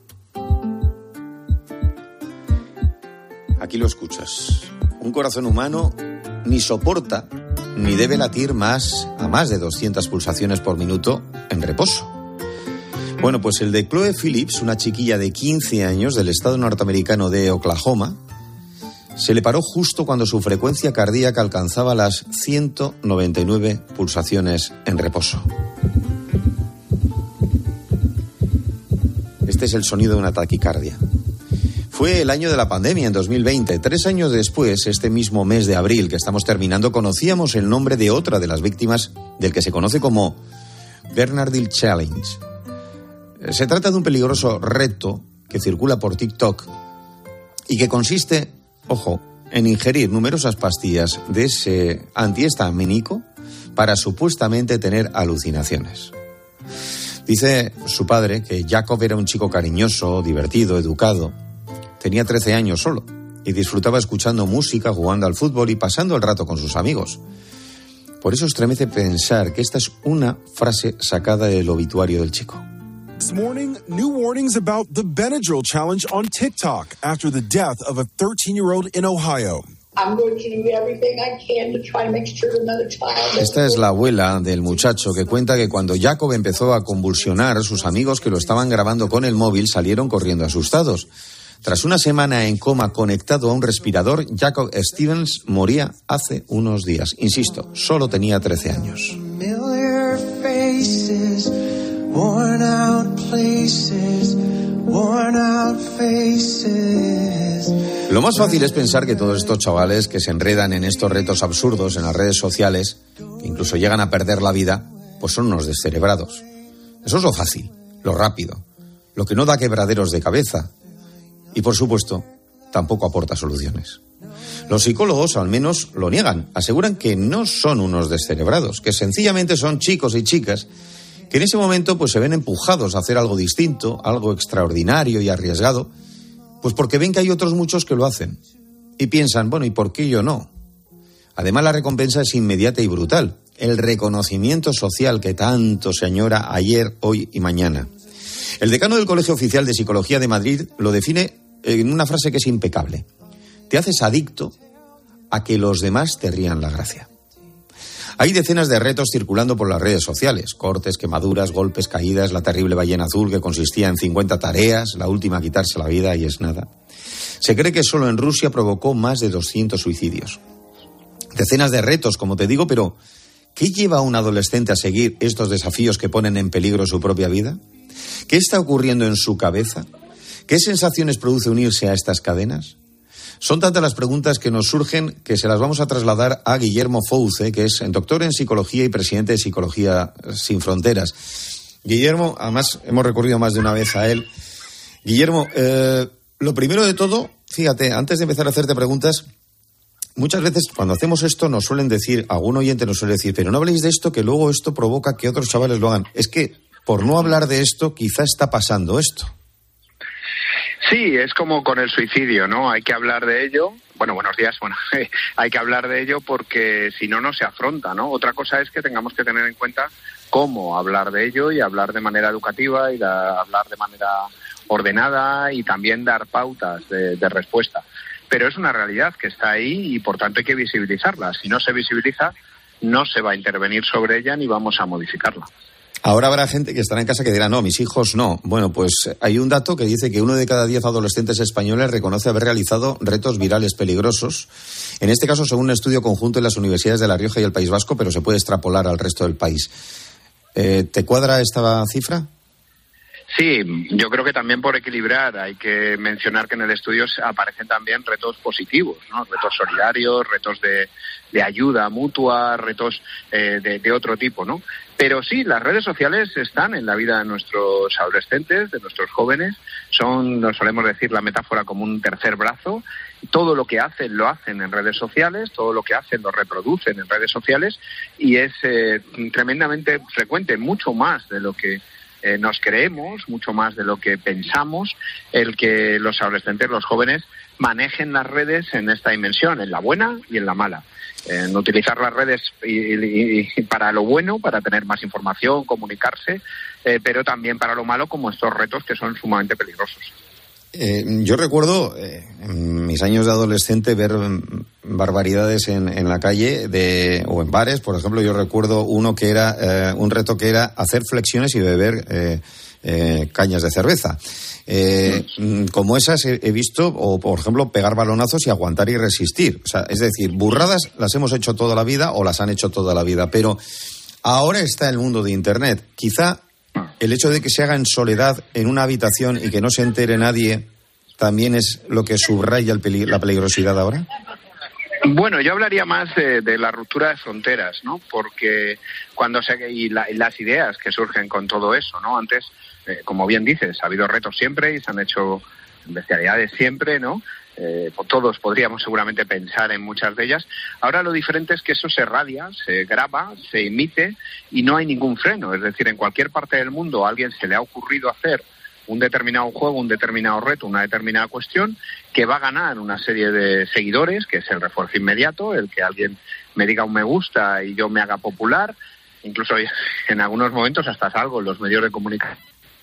Aquí lo escuchas. Un corazón humano ni soporta ni debe latir más a más de doscientas pulsaciones por minuto en reposo. Bueno, pues el de Chloe Phillips, una chiquilla de quince años del estado norteamericano de Oklahoma, se le paró justo cuando su frecuencia cardíaca alcanzaba las ciento noventa y nueve pulsaciones en reposo. Este es el sonido de una taquicardia. Fue el año de la pandemia, en dos mil veinte. Tres años después, este mismo mes de abril que estamos terminando, conocíamos el nombre de otra de las víctimas del que se conoce como Bernardile Challenge. Se trata de un peligroso reto que circula por TikTok y que consiste, ojo, en ingerir numerosas pastillas de ese antihistamínico para supuestamente tener alucinaciones. Dice su padre que Jacob era un chico cariñoso, divertido, educado. Tenía trece años solo y disfrutaba escuchando música, jugando al fútbol y pasando el rato con sus amigos. Por eso estremece pensar que esta es una frase sacada del obituario del chico. This morning, new warnings about the Benadryl challenge on TikTok after the death of a thirteen-year-old in Ohio. I'm going to do everything I can to try to make sure another child... Esta es la abuela del muchacho que cuenta que cuando Jacob empezó a convulsionar, sus amigos que lo estaban grabando con el móvil salieron corriendo asustados. Tras una semana en coma conectado a un respirador, Jacob Stevens moría hace unos días. Insisto, solo tenía trece años. Worn out places, worn out faces. Lo más fácil es pensar que todos estos chavales que se enredan en estos retos absurdos en las redes sociales, que incluso llegan a perder la vida, pues son unos descerebrados. Eso es lo fácil, lo rápido, lo que no da quebraderos de cabeza y, por supuesto, tampoco aporta soluciones. Los psicólogos al menos lo niegan, aseguran que no son unos descerebrados, que sencillamente son chicos y chicas que en ese momento pues se ven empujados a hacer algo distinto, algo extraordinario y arriesgado, pues porque ven que hay otros muchos que lo hacen. Y piensan, bueno, ¿y por qué yo no? Además, la recompensa es inmediata y brutal. El reconocimiento social que tanto se añora ayer, hoy y mañana. El decano del Colegio Oficial de Psicología de Madrid lo define en una frase que es impecable. Te haces adicto a que los demás te rían la gracia. Hay decenas de retos circulando por las redes sociales. Cortes, quemaduras, golpes, caídas, la terrible ballena azul que consistía en cincuenta tareas, la última quitarse la vida y es nada. Se cree que solo en Rusia provocó más de doscientos suicidios. Decenas de retos, como te digo, pero ¿qué lleva a un adolescente a seguir estos desafíos que ponen en peligro su propia vida? ¿Qué está ocurriendo en su cabeza? ¿Qué sensaciones produce unirse a estas cadenas? Son tantas las preguntas que nos surgen que se las vamos a trasladar a Guillermo Fouce, que es doctor en psicología y presidente de Psicología Sin Fronteras. Guillermo, además hemos recurrido más de una vez a él. Guillermo, eh, lo primero de todo, fíjate, antes de empezar a hacerte preguntas, muchas veces cuando hacemos esto nos suelen decir, algún oyente nos suele decir, pero no habléis de esto que luego esto provoca que otros chavales lo hagan. Es que por no hablar de esto quizá está pasando esto. Sí, es como con el suicidio, ¿no? Hay que hablar de ello. Bueno, buenos días. Bueno, hay que hablar de ello porque si no, no se afronta, ¿no? Otra cosa es que tengamos que tener en cuenta cómo hablar de ello y hablar de manera educativa y la, hablar de manera ordenada y también dar pautas de, de respuesta. Pero es una realidad que está ahí y, por tanto, hay que visibilizarla. Si no se visibiliza, no se va a intervenir sobre ella ni vamos a modificarla. Ahora habrá gente que estará en casa que dirá, no, mis hijos no. Bueno, pues hay un dato que dice que uno de cada diez adolescentes españoles reconoce haber realizado retos virales peligrosos. En este caso, según un estudio conjunto en las universidades de La Rioja y el País Vasco, pero se puede extrapolar al resto del país. Eh, ¿Te cuadra esta cifra? Sí, yo creo que también por equilibrar hay que mencionar que en el estudio aparecen también retos positivos, ¿no? Retos solidarios, retos de, de ayuda mutua, retos eh, de, de otro tipo, ¿no? Pero sí, las redes sociales están en la vida de nuestros adolescentes, de nuestros jóvenes. Son, nos solemos decir la metáfora como un tercer brazo. Todo lo que hacen lo hacen en redes sociales, todo lo que hacen lo reproducen en redes sociales y es eh, tremendamente frecuente, mucho más de lo que Eh, nos creemos, mucho más de lo que pensamos, el que los adolescentes, los jóvenes, manejen las redes en esta dimensión, en la buena y en la mala. En utilizar las redes y, y, y para lo bueno, para tener más información, comunicarse, eh, pero también para lo malo, como estos retos que son sumamente peligrosos. Eh, yo recuerdo eh, en mis años de adolescente ver barbaridades en, en la calle de, o en bares. Por ejemplo, yo recuerdo uno que era eh, un reto que era hacer flexiones y beber eh, eh, cañas de cerveza. Eh, mm. Como esas he, he visto, o por ejemplo, pegar balonazos y aguantar y resistir. O sea, es decir, burradas las hemos hecho toda la vida o las han hecho toda la vida. Pero ahora está el mundo de Internet. Quizá el hecho de que se haga en soledad en una habitación y que no se entere nadie también es lo que subraya el peli- la peligrosidad ahora. Bueno, yo hablaría más de, de la ruptura de fronteras, ¿no? Porque cuando se y, la, y las ideas que surgen con todo eso, ¿no? Antes, eh, como bien dices, ha habido retos siempre y se han hecho bestialidades siempre, ¿no? Eh, todos podríamos seguramente pensar en muchas de ellas. Ahora lo diferente es que eso se radia, se graba, se emite y no hay ningún freno. Es decir, en cualquier parte del mundo a alguien se le ha ocurrido hacer un determinado juego, un determinado reto, una determinada cuestión que va a ganar una serie de seguidores, que es el refuerzo inmediato, el que alguien me diga un me gusta y yo me haga popular. Incluso en algunos momentos hasta salgo en los medios de comunicación.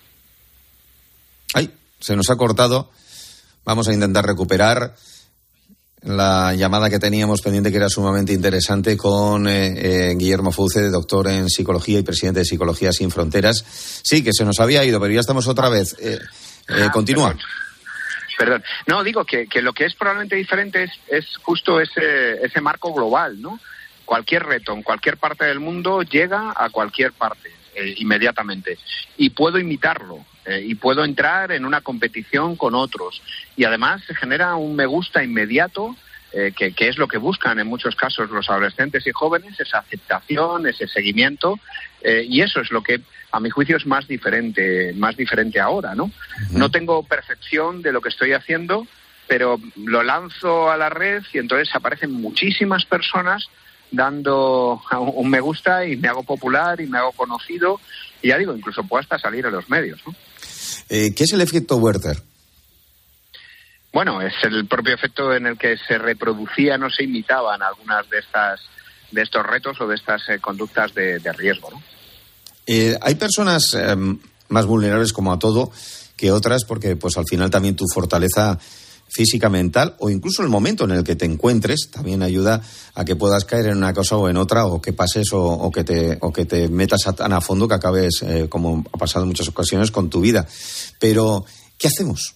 Ay, se nos ha cortado. Vamos a intentar recuperar la llamada que teníamos pendiente, que era sumamente interesante, con eh, eh, Guillermo Fouce, doctor en psicología y presidente de Psicología Sin Fronteras. Sí, que se nos había ido, pero ya estamos otra vez. Eh, eh, ah, continúa. Perdón. perdón. No, digo que, que lo que es probablemente diferente es, es justo ese, ese marco global, ¿no? Cualquier reto en cualquier parte del mundo llega a cualquier parte eh, inmediatamente. Y puedo imitarlo. Eh, y puedo entrar en una competición con otros. Y además se genera un me gusta inmediato, eh, que, que es lo que buscan en muchos casos los adolescentes y jóvenes, esa aceptación, ese seguimiento, eh, y eso es lo que a mi juicio es más diferente, más diferente ahora, ¿no? Uh-huh. No tengo percepción de lo que estoy haciendo, pero lo lanzo a la red y entonces aparecen muchísimas personas dando un me gusta y me hago popular y me hago conocido, y ya digo, incluso puedo hasta salir en los medios, ¿no? Eh, ¿Qué es el efecto Werther? Bueno, es el propio efecto en el que se reproducían o se imitaban algunas de estas de estos retos o de estas eh, conductas de, de riesgo, ¿no? Eh, hay personas eh, más vulnerables, como a todo, que otras, porque pues al final también tu fortaleza física, mental, o incluso el momento en el que te encuentres también ayuda a que puedas caer en una cosa o en otra, o que pases o, o que te o que te metas a, tan a fondo que acabes, eh, como ha pasado en muchas ocasiones, con tu vida. Pero, ¿qué hacemos?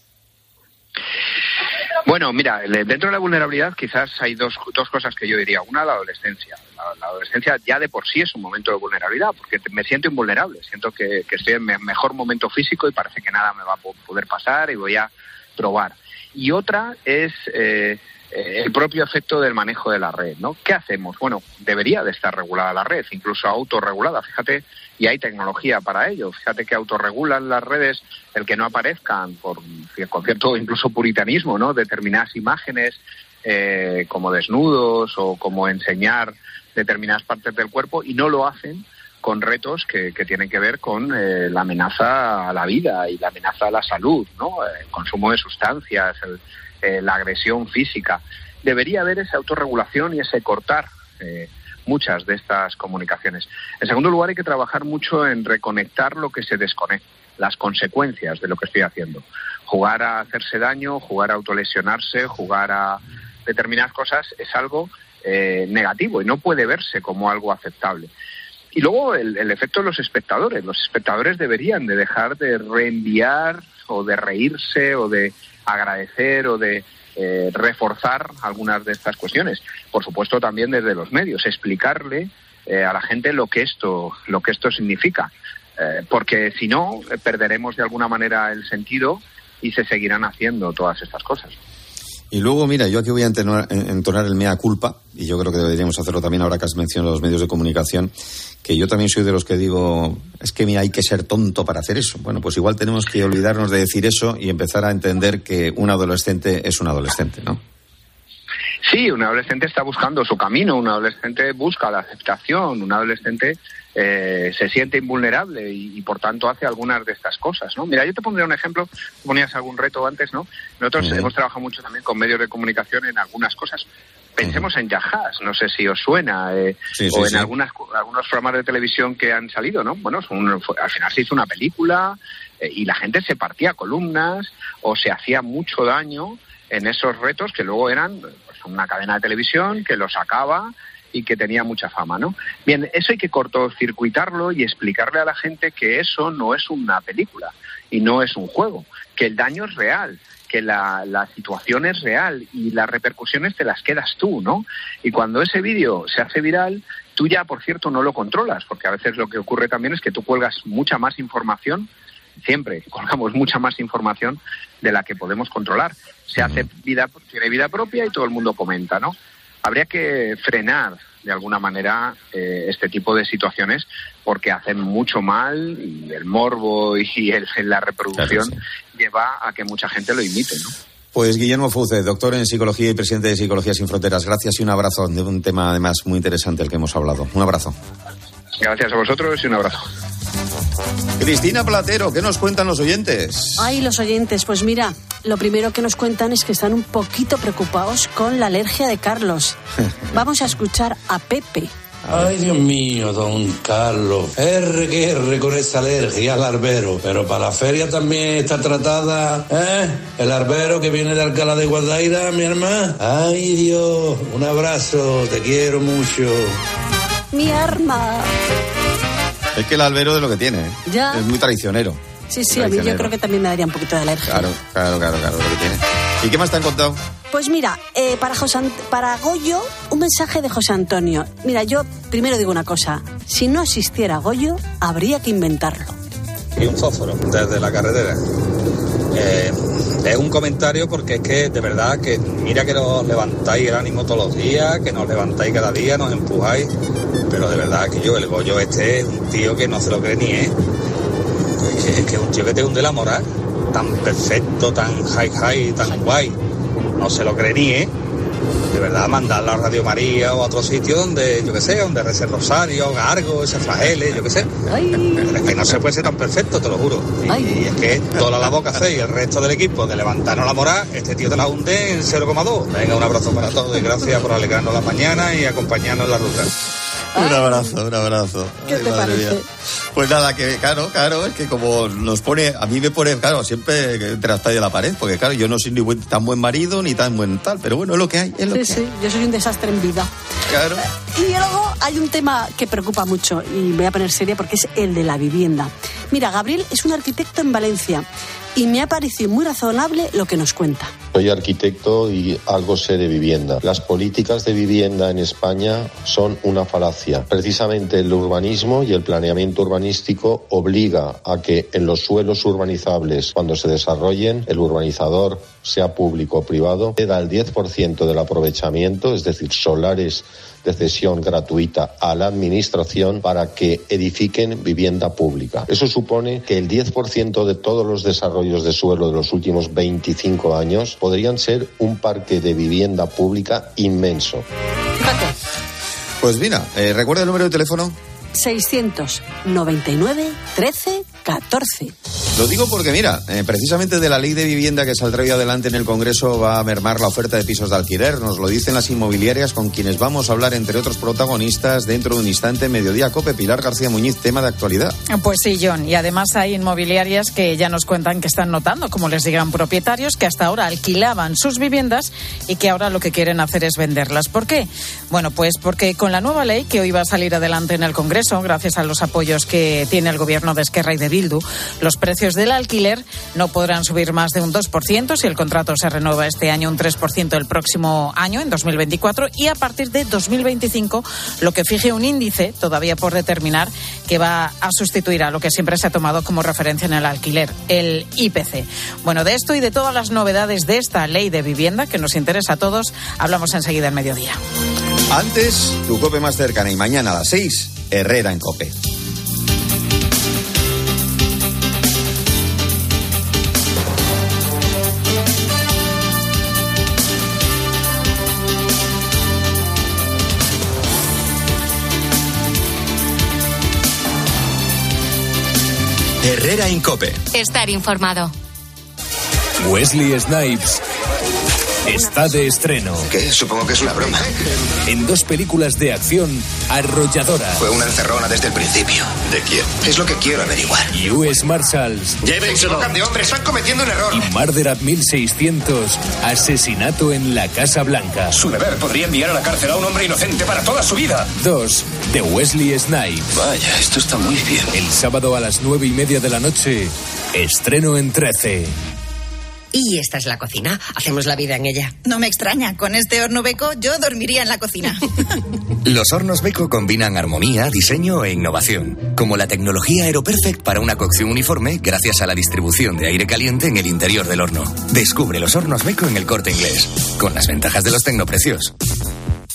Bueno, mira, dentro de la vulnerabilidad quizás hay dos, dos cosas que yo diría. Una, la adolescencia. La, la adolescencia ya de por sí es un momento de vulnerabilidad, porque me siento invulnerable, siento que, que estoy en mi mejor momento físico y parece que nada me va a poder pasar y voy a probar. Y otra es eh, el propio efecto del manejo de la red, ¿no? ¿Qué hacemos? Bueno, debería de estar regulada la red, incluso autorregulada, fíjate, y hay tecnología para ello. Fíjate que autorregulan las redes el que no aparezcan, por, con cierto incluso puritanismo, ¿no? Determinadas imágenes eh, como desnudos o como enseñar determinadas partes del cuerpo, y no lo hacen con retos que, que tienen que ver con eh, la amenaza a la vida y la amenaza a la salud, ¿no? El consumo de sustancias, el, eh, la agresión física. Debería haber esa autorregulación y ese cortar eh, muchas de estas comunicaciones. En segundo lugar, hay que trabajar mucho en reconectar lo que se desconecta, las consecuencias de lo que estoy haciendo. Jugar a hacerse daño, jugar a autolesionarse, jugar a determinadas cosas es algo eh, negativo y no puede verse como algo aceptable. Y luego el, el efecto de los espectadores. Los espectadores deberían de dejar de reenviar o de reírse o de agradecer o de eh, reforzar algunas de estas cuestiones. Por supuesto, también desde los medios, explicarle eh, a la gente lo que esto, lo que esto significa. Eh, porque si no, perderemos de alguna manera el sentido y se seguirán haciendo todas estas cosas. Y luego, mira, yo aquí voy a entonar, entonar el mea culpa, y yo creo que deberíamos hacerlo también ahora que has mencionado los medios de comunicación, que yo también soy de los que digo, es que mira, hay que ser tonto para hacer eso. Bueno, pues igual tenemos que olvidarnos de decir eso y empezar a entender que un adolescente es un adolescente, ¿no? Sí, un adolescente está buscando su camino, un adolescente busca la aceptación, un adolescente eh, se siente invulnerable y, y por tanto hace algunas de estas cosas, ¿no? Mira, yo te pondría un ejemplo, ponías algún reto antes, ¿no? Nosotros uh-huh. hemos trabajado mucho también con medios de comunicación en algunas cosas. Pensemos uh-huh. en Yahaz, no sé si os suena, eh, sí, sí, o en sí. algunas algunos programas de televisión que han salido, ¿no? Bueno, son, fue, al final se hizo una película eh, y la gente se partía columnas o se hacía mucho daño en esos retos que luego eran pues, una cadena de televisión que lo sacaba y que tenía mucha fama, ¿no? Bien, eso hay que cortocircuitarlo y explicarle a la gente que eso no es una película y no es un juego, que el daño es real, que la, la situación es real y las repercusiones te las quedas tú, ¿no? Y cuando ese vídeo se hace viral, tú ya, por cierto, no lo controlas, porque a veces lo que ocurre también es que tú cuelgas mucha más información, siempre colgamos mucha más información de la que podemos controlar. Se hace vida, tiene vida propia y todo el mundo comenta, ¿no? Habría que frenar de alguna manera eh, este tipo de situaciones porque hacen mucho mal y el morbo y el, la reproducción claro, sí. lleva a que mucha gente lo imite, ¿no? Pues Guillermo Fúcez, doctor en Psicología y presidente de Psicología Sin Fronteras. Gracias y un abrazo de un tema además muy interesante el que hemos hablado. Un abrazo. Gracias a vosotros y un abrazo. Cristina Platero, ¿qué nos cuentan los oyentes? Ay, los oyentes, pues mira, lo primero que nos cuentan es que están un poquito preocupados con la alergia de Carlos. Vamos a escuchar a Pepe. Ay, Dios mío, don Carlos. R que R con esa alergia al arbero. Pero para la feria también está tratada, ¿eh? El arbero que viene de Alcalá de Guadaira, mi hermana. Ay, Dios, un abrazo, te quiero mucho. Mi arma. Es que el albero de lo que tiene, ¿eh? Ya. Es muy traicionero. Sí, sí, a mí yo creo que también me daría un poquito de alergia. Claro, claro, claro, claro, lo que tiene. ¿Y qué más te han contado? Pues mira, eh, para, José, para Goyo, un mensaje de José Antonio. Mira, yo primero digo una cosa. Si no existiera Goyo, habría que inventarlo. Y un fósforo desde la carretera. Eh, es un comentario porque es que de verdad que mira que nos levantáis el ánimo todos los días, que nos levantáis cada día, nos empujáis, pero de verdad que yo, el Goyo este es un tío que no se lo cree ni, ¿eh? Es que, es que es un tío que te hunde la moral, tan perfecto, tan high high, tan guay, no se lo cree ni, ¿eh? De verdad, mandarla a Radio María o a otro sitio donde, yo qué sé, donde rece el rosario, Gargo, ese flagele, yo qué sé. Ay. Es que no se puede ser tan perfecto, te lo juro. Y, y es que toda la boca hace y el resto del equipo de levantarnos la moral, este tío te la hunde en cero coma dos. Venga, un abrazo para todos y gracias por alegrarnos la mañana y acompañarnos en la ruta. Un abrazo, un abrazo. ¿Qué te parece? Mía. Pues nada, que claro, claro, es que como nos pone, a mí me pone, claro, siempre entre la espada y la pared, porque claro, yo no soy ni buen, tan buen marido ni tan buen tal, pero bueno, es lo que hay, es lo sí, que sí, hay. yo soy un desastre en vida. Claro. Y luego hay un tema que preocupa mucho, y me voy a poner seria porque es el de la vivienda. Mira, Gabriel es un arquitecto en Valencia, y me ha parecido muy razonable lo que nos cuenta. Soy arquitecto y algo sé de vivienda. Las políticas de vivienda en España son una falacia. Precisamente el urbanismo y el planeamiento urbanístico obliga a que en los suelos urbanizables, cuando se desarrollen, el urbanizador, sea público o privado, da el diez por ciento del aprovechamiento, es decir, solares de cesión gratuita a la administración para que edifiquen vivienda pública. Eso supone que el diez por ciento de todos los desarrollos de suelo de los últimos veinticinco años podrían ser un parque de vivienda pública inmenso. Pues mira, eh, ¿recuerda el número de teléfono? seiscientos noventa y nueve trece catorce. Lo digo porque, mira, eh, precisamente de la ley de vivienda que saldrá hoy adelante en el Congreso va a mermar la oferta de pisos de alquiler. Nos lo dicen las inmobiliarias con quienes vamos a hablar, entre otros protagonistas, dentro de un instante. Mediodía Cope. Pilar García Muñiz, tema de actualidad. Pues sí, John. Y además hay inmobiliarias que ya nos cuentan que están notando, como les digan propietarios, que hasta ahora alquilaban sus viviendas y que ahora lo que quieren hacer es venderlas. ¿Por qué? Bueno, pues porque con la nueva ley que hoy va a salir adelante en el Congreso, gracias a los apoyos que tiene el gobierno de Esquerra y de Bildu, los precios del alquiler no podrán subir más de un dos por ciento si el contrato se renueva este año, un tres por ciento el próximo año, en dos mil veinticuatro, y a partir de dos mil veinticinco lo que fije un índice, todavía por determinar, que va a sustituir a lo que siempre se ha tomado como referencia en el alquiler, el I P C. Bueno, de esto y de todas las novedades de esta ley de vivienda que nos interesa a todos, hablamos enseguida en Mediodía. Antes, tu Cope más cercana, y mañana a las seis, Herrera en Cope. Herrera en Cope. Estar informado. Wesley Snipes está de estreno. ¿Qué? Supongo que es una broma. En dos películas de acción arrolladora. Fue una encerrona desde el principio. ¿De quién? Es lo que quiero averiguar. U S Marshals. ¡Llévenselo! ¡Se de hombre! ¡Están cometiendo un error! Y Murder at mil seiscientos. Asesinato en la Casa Blanca. Su deber podría enviar a la cárcel a un hombre inocente para toda su vida. Dos. De Wesley Snipes. Vaya, esto está muy bien. El sábado a las nueve y media de la noche. Estreno en trece. Y esta es la cocina. Hacemos la vida en ella. No me extraña. Con este horno Beko yo dormiría en la cocina. Los hornos Beko combinan armonía, diseño e innovación. Como la tecnología AeroPerfect para una cocción uniforme gracias a la distribución de aire caliente en el interior del horno. Descubre los hornos Beko en El Corte Inglés. Con las ventajas de los tecnoprecios.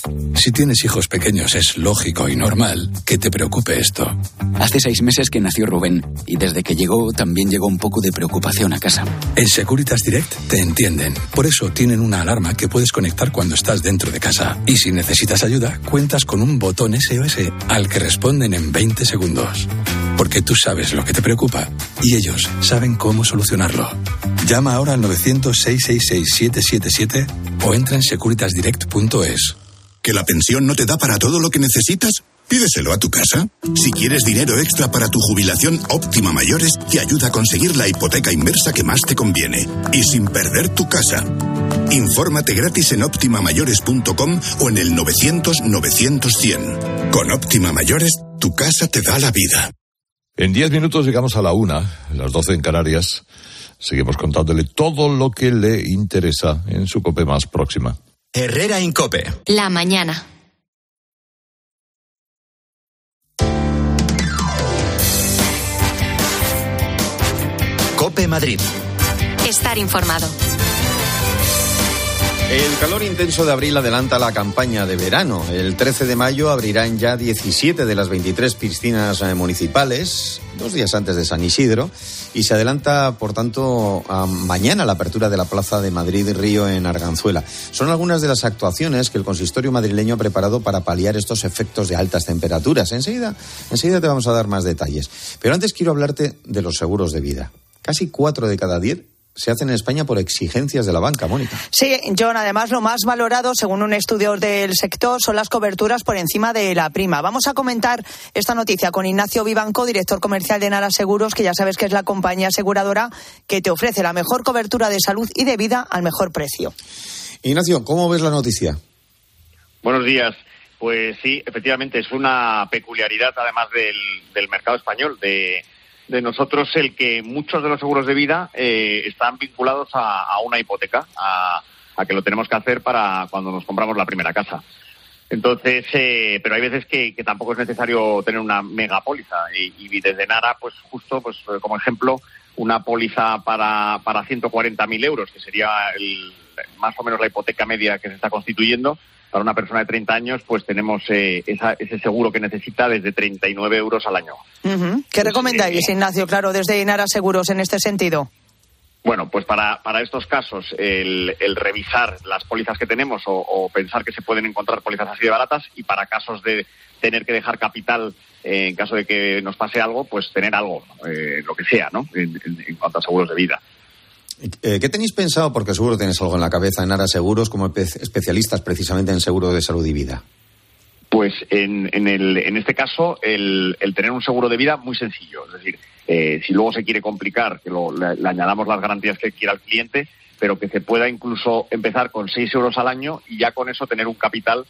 Si tienes hijos pequeños es lógico y normal que te preocupe esto. Hace seis meses que nació Rubén y desde que llegó también llegó un poco de preocupación a casa. En Securitas Direct te entienden. Por eso tienen una alarma que puedes conectar cuando estás dentro de casa. Y si necesitas ayuda, cuentas con un botón S O S al que responden en veinte segundos. Porque tú sabes lo que te preocupa y ellos saben cómo solucionarlo. Llama ahora al novecientos, seiscientos sesenta y seis, setecientos setenta y siete o entra en securitas direct punto es. ¿Que la pensión no te da para todo lo que necesitas? Pídeselo a tu casa. Si quieres dinero extra para tu jubilación, Óptima Mayores te ayuda a conseguir la hipoteca inversa que más te conviene y sin perder tu casa. Infórmate gratis en óptima mayores punto com o en el novecientos, novecientos, cien. Con Óptima Mayores, tu casa te da la vida. En diez minutos llegamos a la una, las doce en Canarias. Seguimos contándole todo lo que le interesa en su COPE más próxima. Herrera Incope. La mañana. COPE Madrid. Estar informado. El calor intenso de abril adelanta la campaña de verano. El trece de mayo abrirán ya diecisiete de las veintitrés piscinas municipales, dos días antes de San Isidro, y se adelanta, por tanto, a mañana la apertura de la Plaza de Madrid Río en Arganzuela. Son algunas de las actuaciones que el consistorio madrileño ha preparado para paliar estos efectos de altas temperaturas. Enseguida, enseguida te vamos a dar más detalles. Pero antes quiero hablarte de los seguros de vida. Casi cuatro de cada diez se hacen en España por exigencias de la banca, Mónica. Sí, John, además lo más valorado, según un estudio del sector, son las coberturas por encima de la prima. Vamos a comentar esta noticia con Ignacio Vivanco, director comercial de Nara Seguros, que ya sabes que es la compañía aseguradora que te ofrece la mejor cobertura de salud y de vida al mejor precio. Ignacio, ¿cómo ves la noticia? Buenos días. Pues sí, efectivamente, es una peculiaridad, además del, del mercado español, de... de nosotros el que muchos de los seguros de vida eh, están vinculados a, a una hipoteca, a, a que lo tenemos que hacer para cuando nos compramos la primera casa. Entonces, eh, pero hay veces que, que tampoco es necesario tener una mega póliza y, y desde Nara, pues justo, pues como ejemplo, una póliza para, para ciento cuarenta mil euros, que sería el, más o menos la hipoteca media que se está constituyendo. Para una persona de treinta años, pues tenemos eh, esa, ese seguro que necesita desde treinta y nueve euros al año. Uh-huh. ¿Qué recomendáis, eh, Ignacio, claro, desde Nara Seguros en este sentido? Bueno, pues para, para estos casos, el, el revisar las pólizas que tenemos o, o pensar que se pueden encontrar pólizas así de baratas, y para casos de tener que dejar capital eh, en caso de que nos pase algo, pues tener algo, eh, lo que sea, ¿no? En, en, en cuanto a seguros de vida. ¿Qué tenéis pensado? Porque seguro tenéis algo en la cabeza en Nara Seguros como especialistas precisamente en seguro de salud y vida. Pues en, en, el, en este caso, el, el tener un seguro de vida muy sencillo. Es decir, eh, si luego se quiere complicar, que lo, le, le añadamos las garantías que quiera el cliente, pero que se pueda incluso empezar con seis euros al año y ya con eso tener un capital,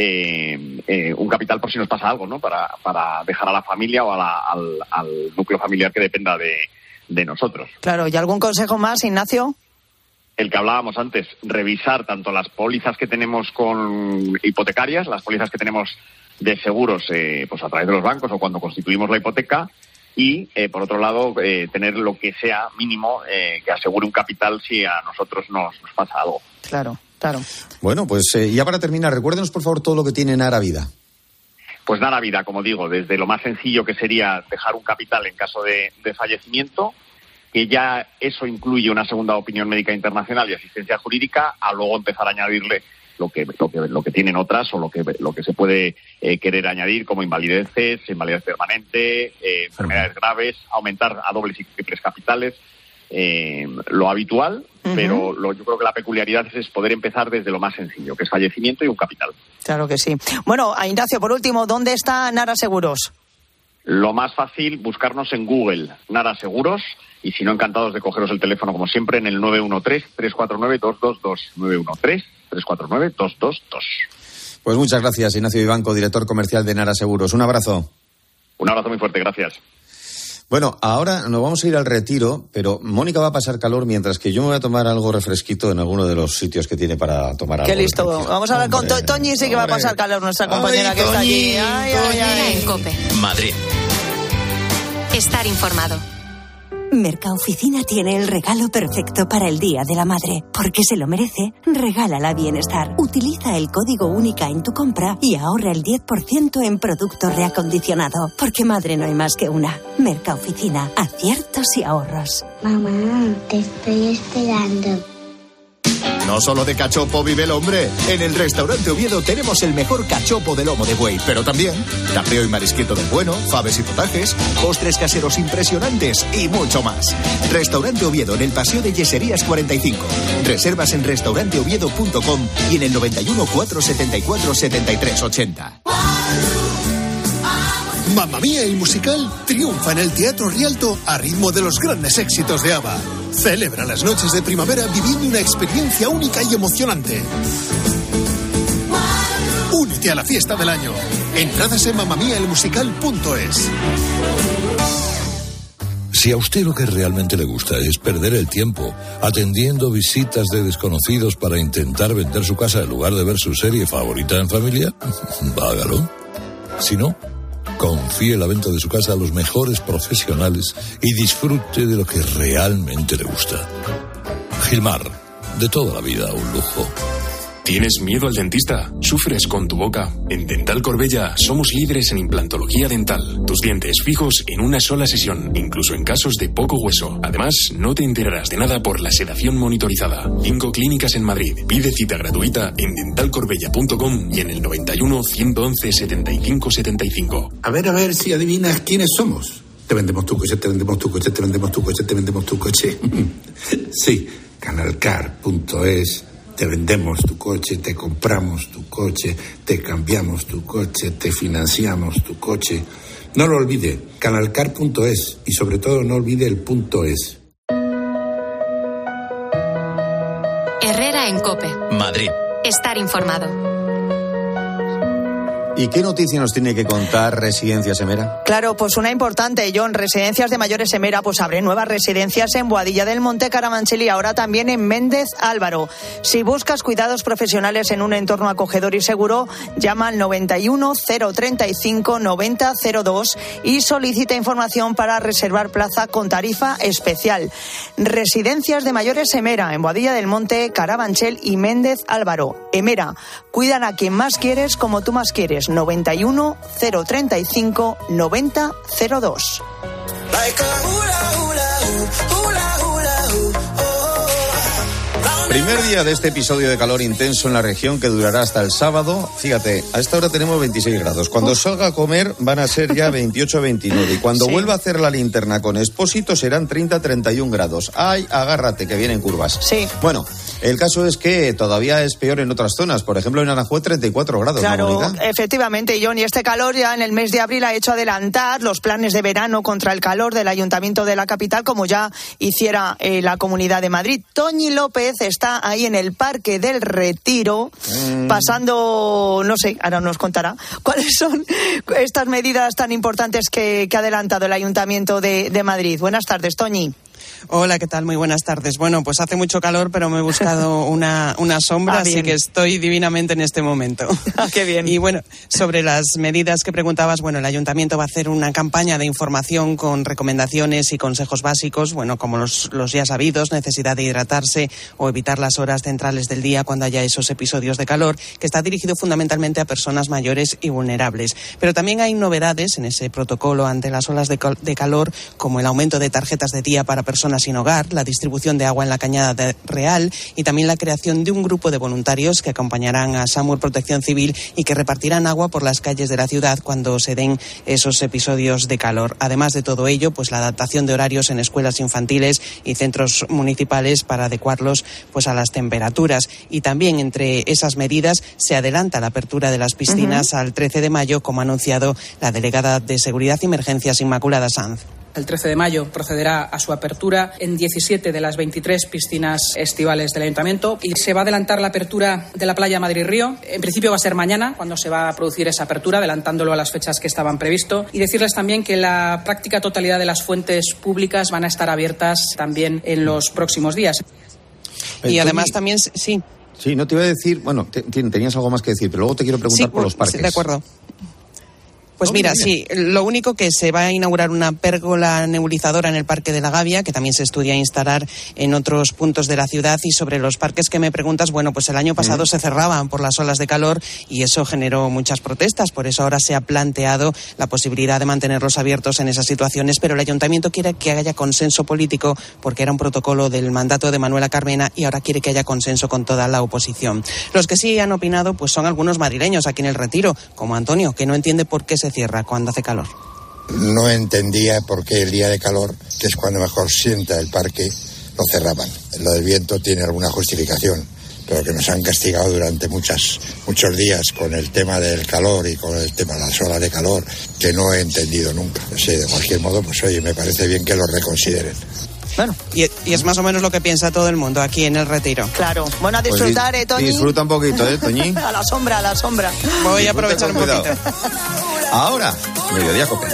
eh, eh, un capital por si nos pasa algo, ¿no? Para, para dejar a la familia o a la, al, al núcleo familiar que dependa de... de nosotros. Claro, ¿y algún consejo más, Ignacio? El que hablábamos antes, revisar tanto las pólizas que tenemos con hipotecarias, las pólizas que tenemos de seguros eh, pues a través de los bancos o cuando constituimos la hipoteca, y eh, por otro lado eh, tener lo que sea mínimo eh, que asegure un capital si a nosotros nos, nos pasa algo. Claro, claro. Bueno, pues eh, ya para terminar, recuérdenos por favor todo lo que tiene Nara Vida. Pues Nara Vida, como digo, desde lo más sencillo que sería dejar un capital en caso de, de fallecimiento, que ya eso incluye una segunda opinión médica internacional y asistencia jurídica, a luego empezar a añadirle lo que lo que, lo que tienen otras o lo que lo que se puede eh, querer añadir, como invalideces, invalidez permanente, eh, enfermedades graves, aumentar a dobles y triples capitales. Eh, lo habitual, uh-huh. pero lo, yo creo que la peculiaridad es poder empezar desde lo más sencillo, que es fallecimiento y un capital. Claro que sí. Bueno, a Ignacio, por último, ¿dónde está Nara Seguros? Lo más fácil, buscarnos en Google, Nara Seguros, y si no, encantados de cogeros el teléfono, como siempre, en el nueve uno tres, tres cuatro nueve, dos dos dos, nueve uno tres, tres cuatro nueve, dos dos dos. Pues muchas gracias, Ignacio Vivanco, director comercial de Nara Seguros. Un abrazo. Un abrazo muy fuerte, gracias. Bueno, ahora nos vamos a ir al retiro, pero Mónica va a pasar calor mientras que yo me voy a tomar algo refresquito en alguno de los sitios que tiene para tomar algo. Qué listo. Vamos a hablar hombre, con to- Toñi, sí que hombre. va a pasar calor, nuestra compañera ay, que Toñi, está aquí. Ay, ay, ay, ay. En COPE. Madrid. Estar informado. Mercaoficina tiene el regalo perfecto para el Día de la Madre. Porque se lo merece, regálala bienestar. Utiliza el código única en tu compra y ahorra el diez por ciento en producto reacondicionado. Porque madre no hay más que una. Mercaoficina, aciertos y ahorros. Mamá, te estoy esperando. No solo de cachopo vive el hombre. En el restaurante Oviedo tenemos el mejor cachopo de lomo de buey, pero también tapeo y marisquito del bueno, faves y potajes, postres caseros impresionantes y mucho más. Restaurante Oviedo en el Paseo de Yeserías cuarenta y cinco. Reservas en restaurante oviedo punto com y en el noventa y uno, cuatrocientos setenta y cuatro, setenta y tres ochenta. Mamma Mía, el musical, triunfa en el Teatro Rialto a ritmo de los grandes éxitos de ABBA. Celebra las noches de primavera viviendo una experiencia única y emocionante. Únete a la fiesta del año. Entradas en mamma mía el musical punto es. Si a usted lo que realmente le gusta es perder el tiempo atendiendo visitas de desconocidos para intentar vender su casa en lugar de ver su serie favorita en familia, hágalo. Si no, confíe la venta de su casa a los mejores profesionales y disfrute de lo que realmente le gusta. Gilmar, de toda la vida un lujo. ¿Tienes miedo al dentista? ¿Sufres con tu boca? En Dental Corbella somos líderes en implantología dental. Tus dientes fijos en una sola sesión, incluso en casos de poco hueso. Además, no te enterarás de nada por la sedación monitorizada. Cinco clínicas en Madrid. Pide cita gratuita en dental corbella punto com y en el noventa y uno, ciento once, setenta y cinco setenta y cinco. A ver, a ver si adivinas quiénes somos. Te vendemos tu coche, te vendemos tu coche, te vendemos tu coche, te vendemos tu coche. Sí, canalcar punto es. Te vendemos tu coche, te compramos tu coche, te cambiamos tu coche, te financiamos tu coche. No lo olvide, canalcar punto es y sobre todo no olvide el punto es. Herrera en COPE. Madrid. Estar informado. ¿Y qué noticia nos tiene que contar Residencias Emera? Claro, pues una importante, John. Residencias de Mayores Emera pues abre nuevas residencias en Boadilla del Monte, Carabanchel y ahora también en Méndez Álvaro. Si buscas cuidados profesionales en un entorno acogedor y seguro, llama al noventa y uno, cero treinta y cinco, noventa cero dos y solicita información para reservar plaza con tarifa especial. Residencias de Mayores Emera en Boadilla del Monte, Carabanchel y Méndez Álvaro. Emera, cuidan a quien más quieres como tú más quieres. noventa y uno, cero treinta y cinco, noventa cero dos. Primer día de este episodio de calor intenso en la región que durará hasta el sábado. Fíjate, a esta hora tenemos veintiséis grados. Cuando Uf. salga a comer van a ser ya veintiocho, veintinueve. Y cuando sí. vuelva a hacer la linterna con Expósito serán treinta, treinta y un grados. ¡Ay, agárrate, que vienen curvas! Sí. Bueno, el caso es que todavía es peor en otras zonas. Por ejemplo, en Aranjuez, treinta y cuatro grados. Claro, ¿no, efectivamente, John. Y este calor ya en el mes de abril ha hecho adelantar los planes de verano contra el calor del Ayuntamiento de la capital, como ya hiciera eh, la Comunidad de Madrid. Toñi López está ahí en el Parque del Retiro, mm. pasando, no sé, ahora nos contará, cuáles son estas medidas tan importantes que, que ha adelantado el Ayuntamiento de, de Madrid. Buenas tardes, Toñi. Hola, ¿qué tal? Muy buenas tardes. Bueno, pues hace mucho calor, pero me he buscado una, una sombra, ah, así que estoy divinamente en este momento. Ah, qué bien. Y bueno, sobre las medidas que preguntabas, bueno, el Ayuntamiento va a hacer una campaña de información con recomendaciones y consejos básicos, bueno, como los, los ya sabidos, necesidad de hidratarse o evitar las horas centrales del día cuando haya esos episodios de calor, que está dirigido fundamentalmente a personas mayores y vulnerables. Pero también hay novedades en ese protocolo ante las olas de, cal- de calor, como el aumento de tarjetas de día para personas sin hogar, la distribución de agua en la Cañada de Real y también la creación de un grupo de voluntarios que acompañarán a SAMUR Protección Civil y que repartirán agua por las calles de la ciudad cuando se den esos episodios de calor. Además de todo ello, pues la adaptación de horarios en escuelas infantiles y centros municipales para adecuarlos pues a las temperaturas. Y también entre esas medidas se adelanta la apertura de las piscinas uh-huh. al trece de mayo, como ha anunciado la delegada de Seguridad y Emergencias, Inmaculada Sanz. El trece de mayo procederá a su apertura en diecisiete de las veintitrés piscinas estivales del Ayuntamiento y se va a adelantar la apertura de la playa Madrid-Río. En principio va a ser mañana cuando se va a producir esa apertura, adelantándolo a las fechas que estaban previsto. Y decirles también que la práctica totalidad de las fuentes públicas van a estar abiertas también en los próximos días. Y además también, sí. Sí, no te iba a decir, bueno, te, tenías algo más que decir, pero luego te quiero preguntar sí, por los parques. Sí, de acuerdo. Pues mira, sí, lo único que se va a inaugurar una pérgola nebulizadora en el Parque de la Gavia, que también se estudia instalar en otros puntos de la ciudad. Y sobre los parques que me preguntas, bueno, pues el año pasado mm. se cerraban por las olas de calor y eso generó muchas protestas. Por eso ahora se ha planteado la posibilidad de mantenerlos abiertos en esas situaciones, pero el Ayuntamiento quiere que haya consenso político porque era un protocolo del mandato de Manuela Carmena y ahora quiere que haya consenso con toda la oposición. Los que sí han opinado pues son algunos madrileños aquí en el Retiro, como Antonio, que no entiende por qué se cierra cuando hace calor. No entendía por qué el día de calor, que es cuando mejor sienta el parque, lo cerraban. Lo del viento tiene alguna justificación, pero que nos han castigado durante muchas, muchos días con el tema del calor y con el tema de las olas de calor, que no he entendido nunca. O sea, de cualquier modo, pues oye, me parece bien que lo reconsideren. Bueno, y, y es más o menos lo que piensa todo el mundo aquí en el Retiro. Claro. Bueno, a disfrutar, pues ¿eh, Toñi? Disfruta un poquito, ¿eh, Toñi? A la sombra, a la sombra. Voy a aprovechar un poquito. Ahora, Mediodía Cope.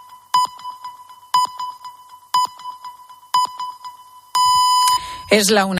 Es la una.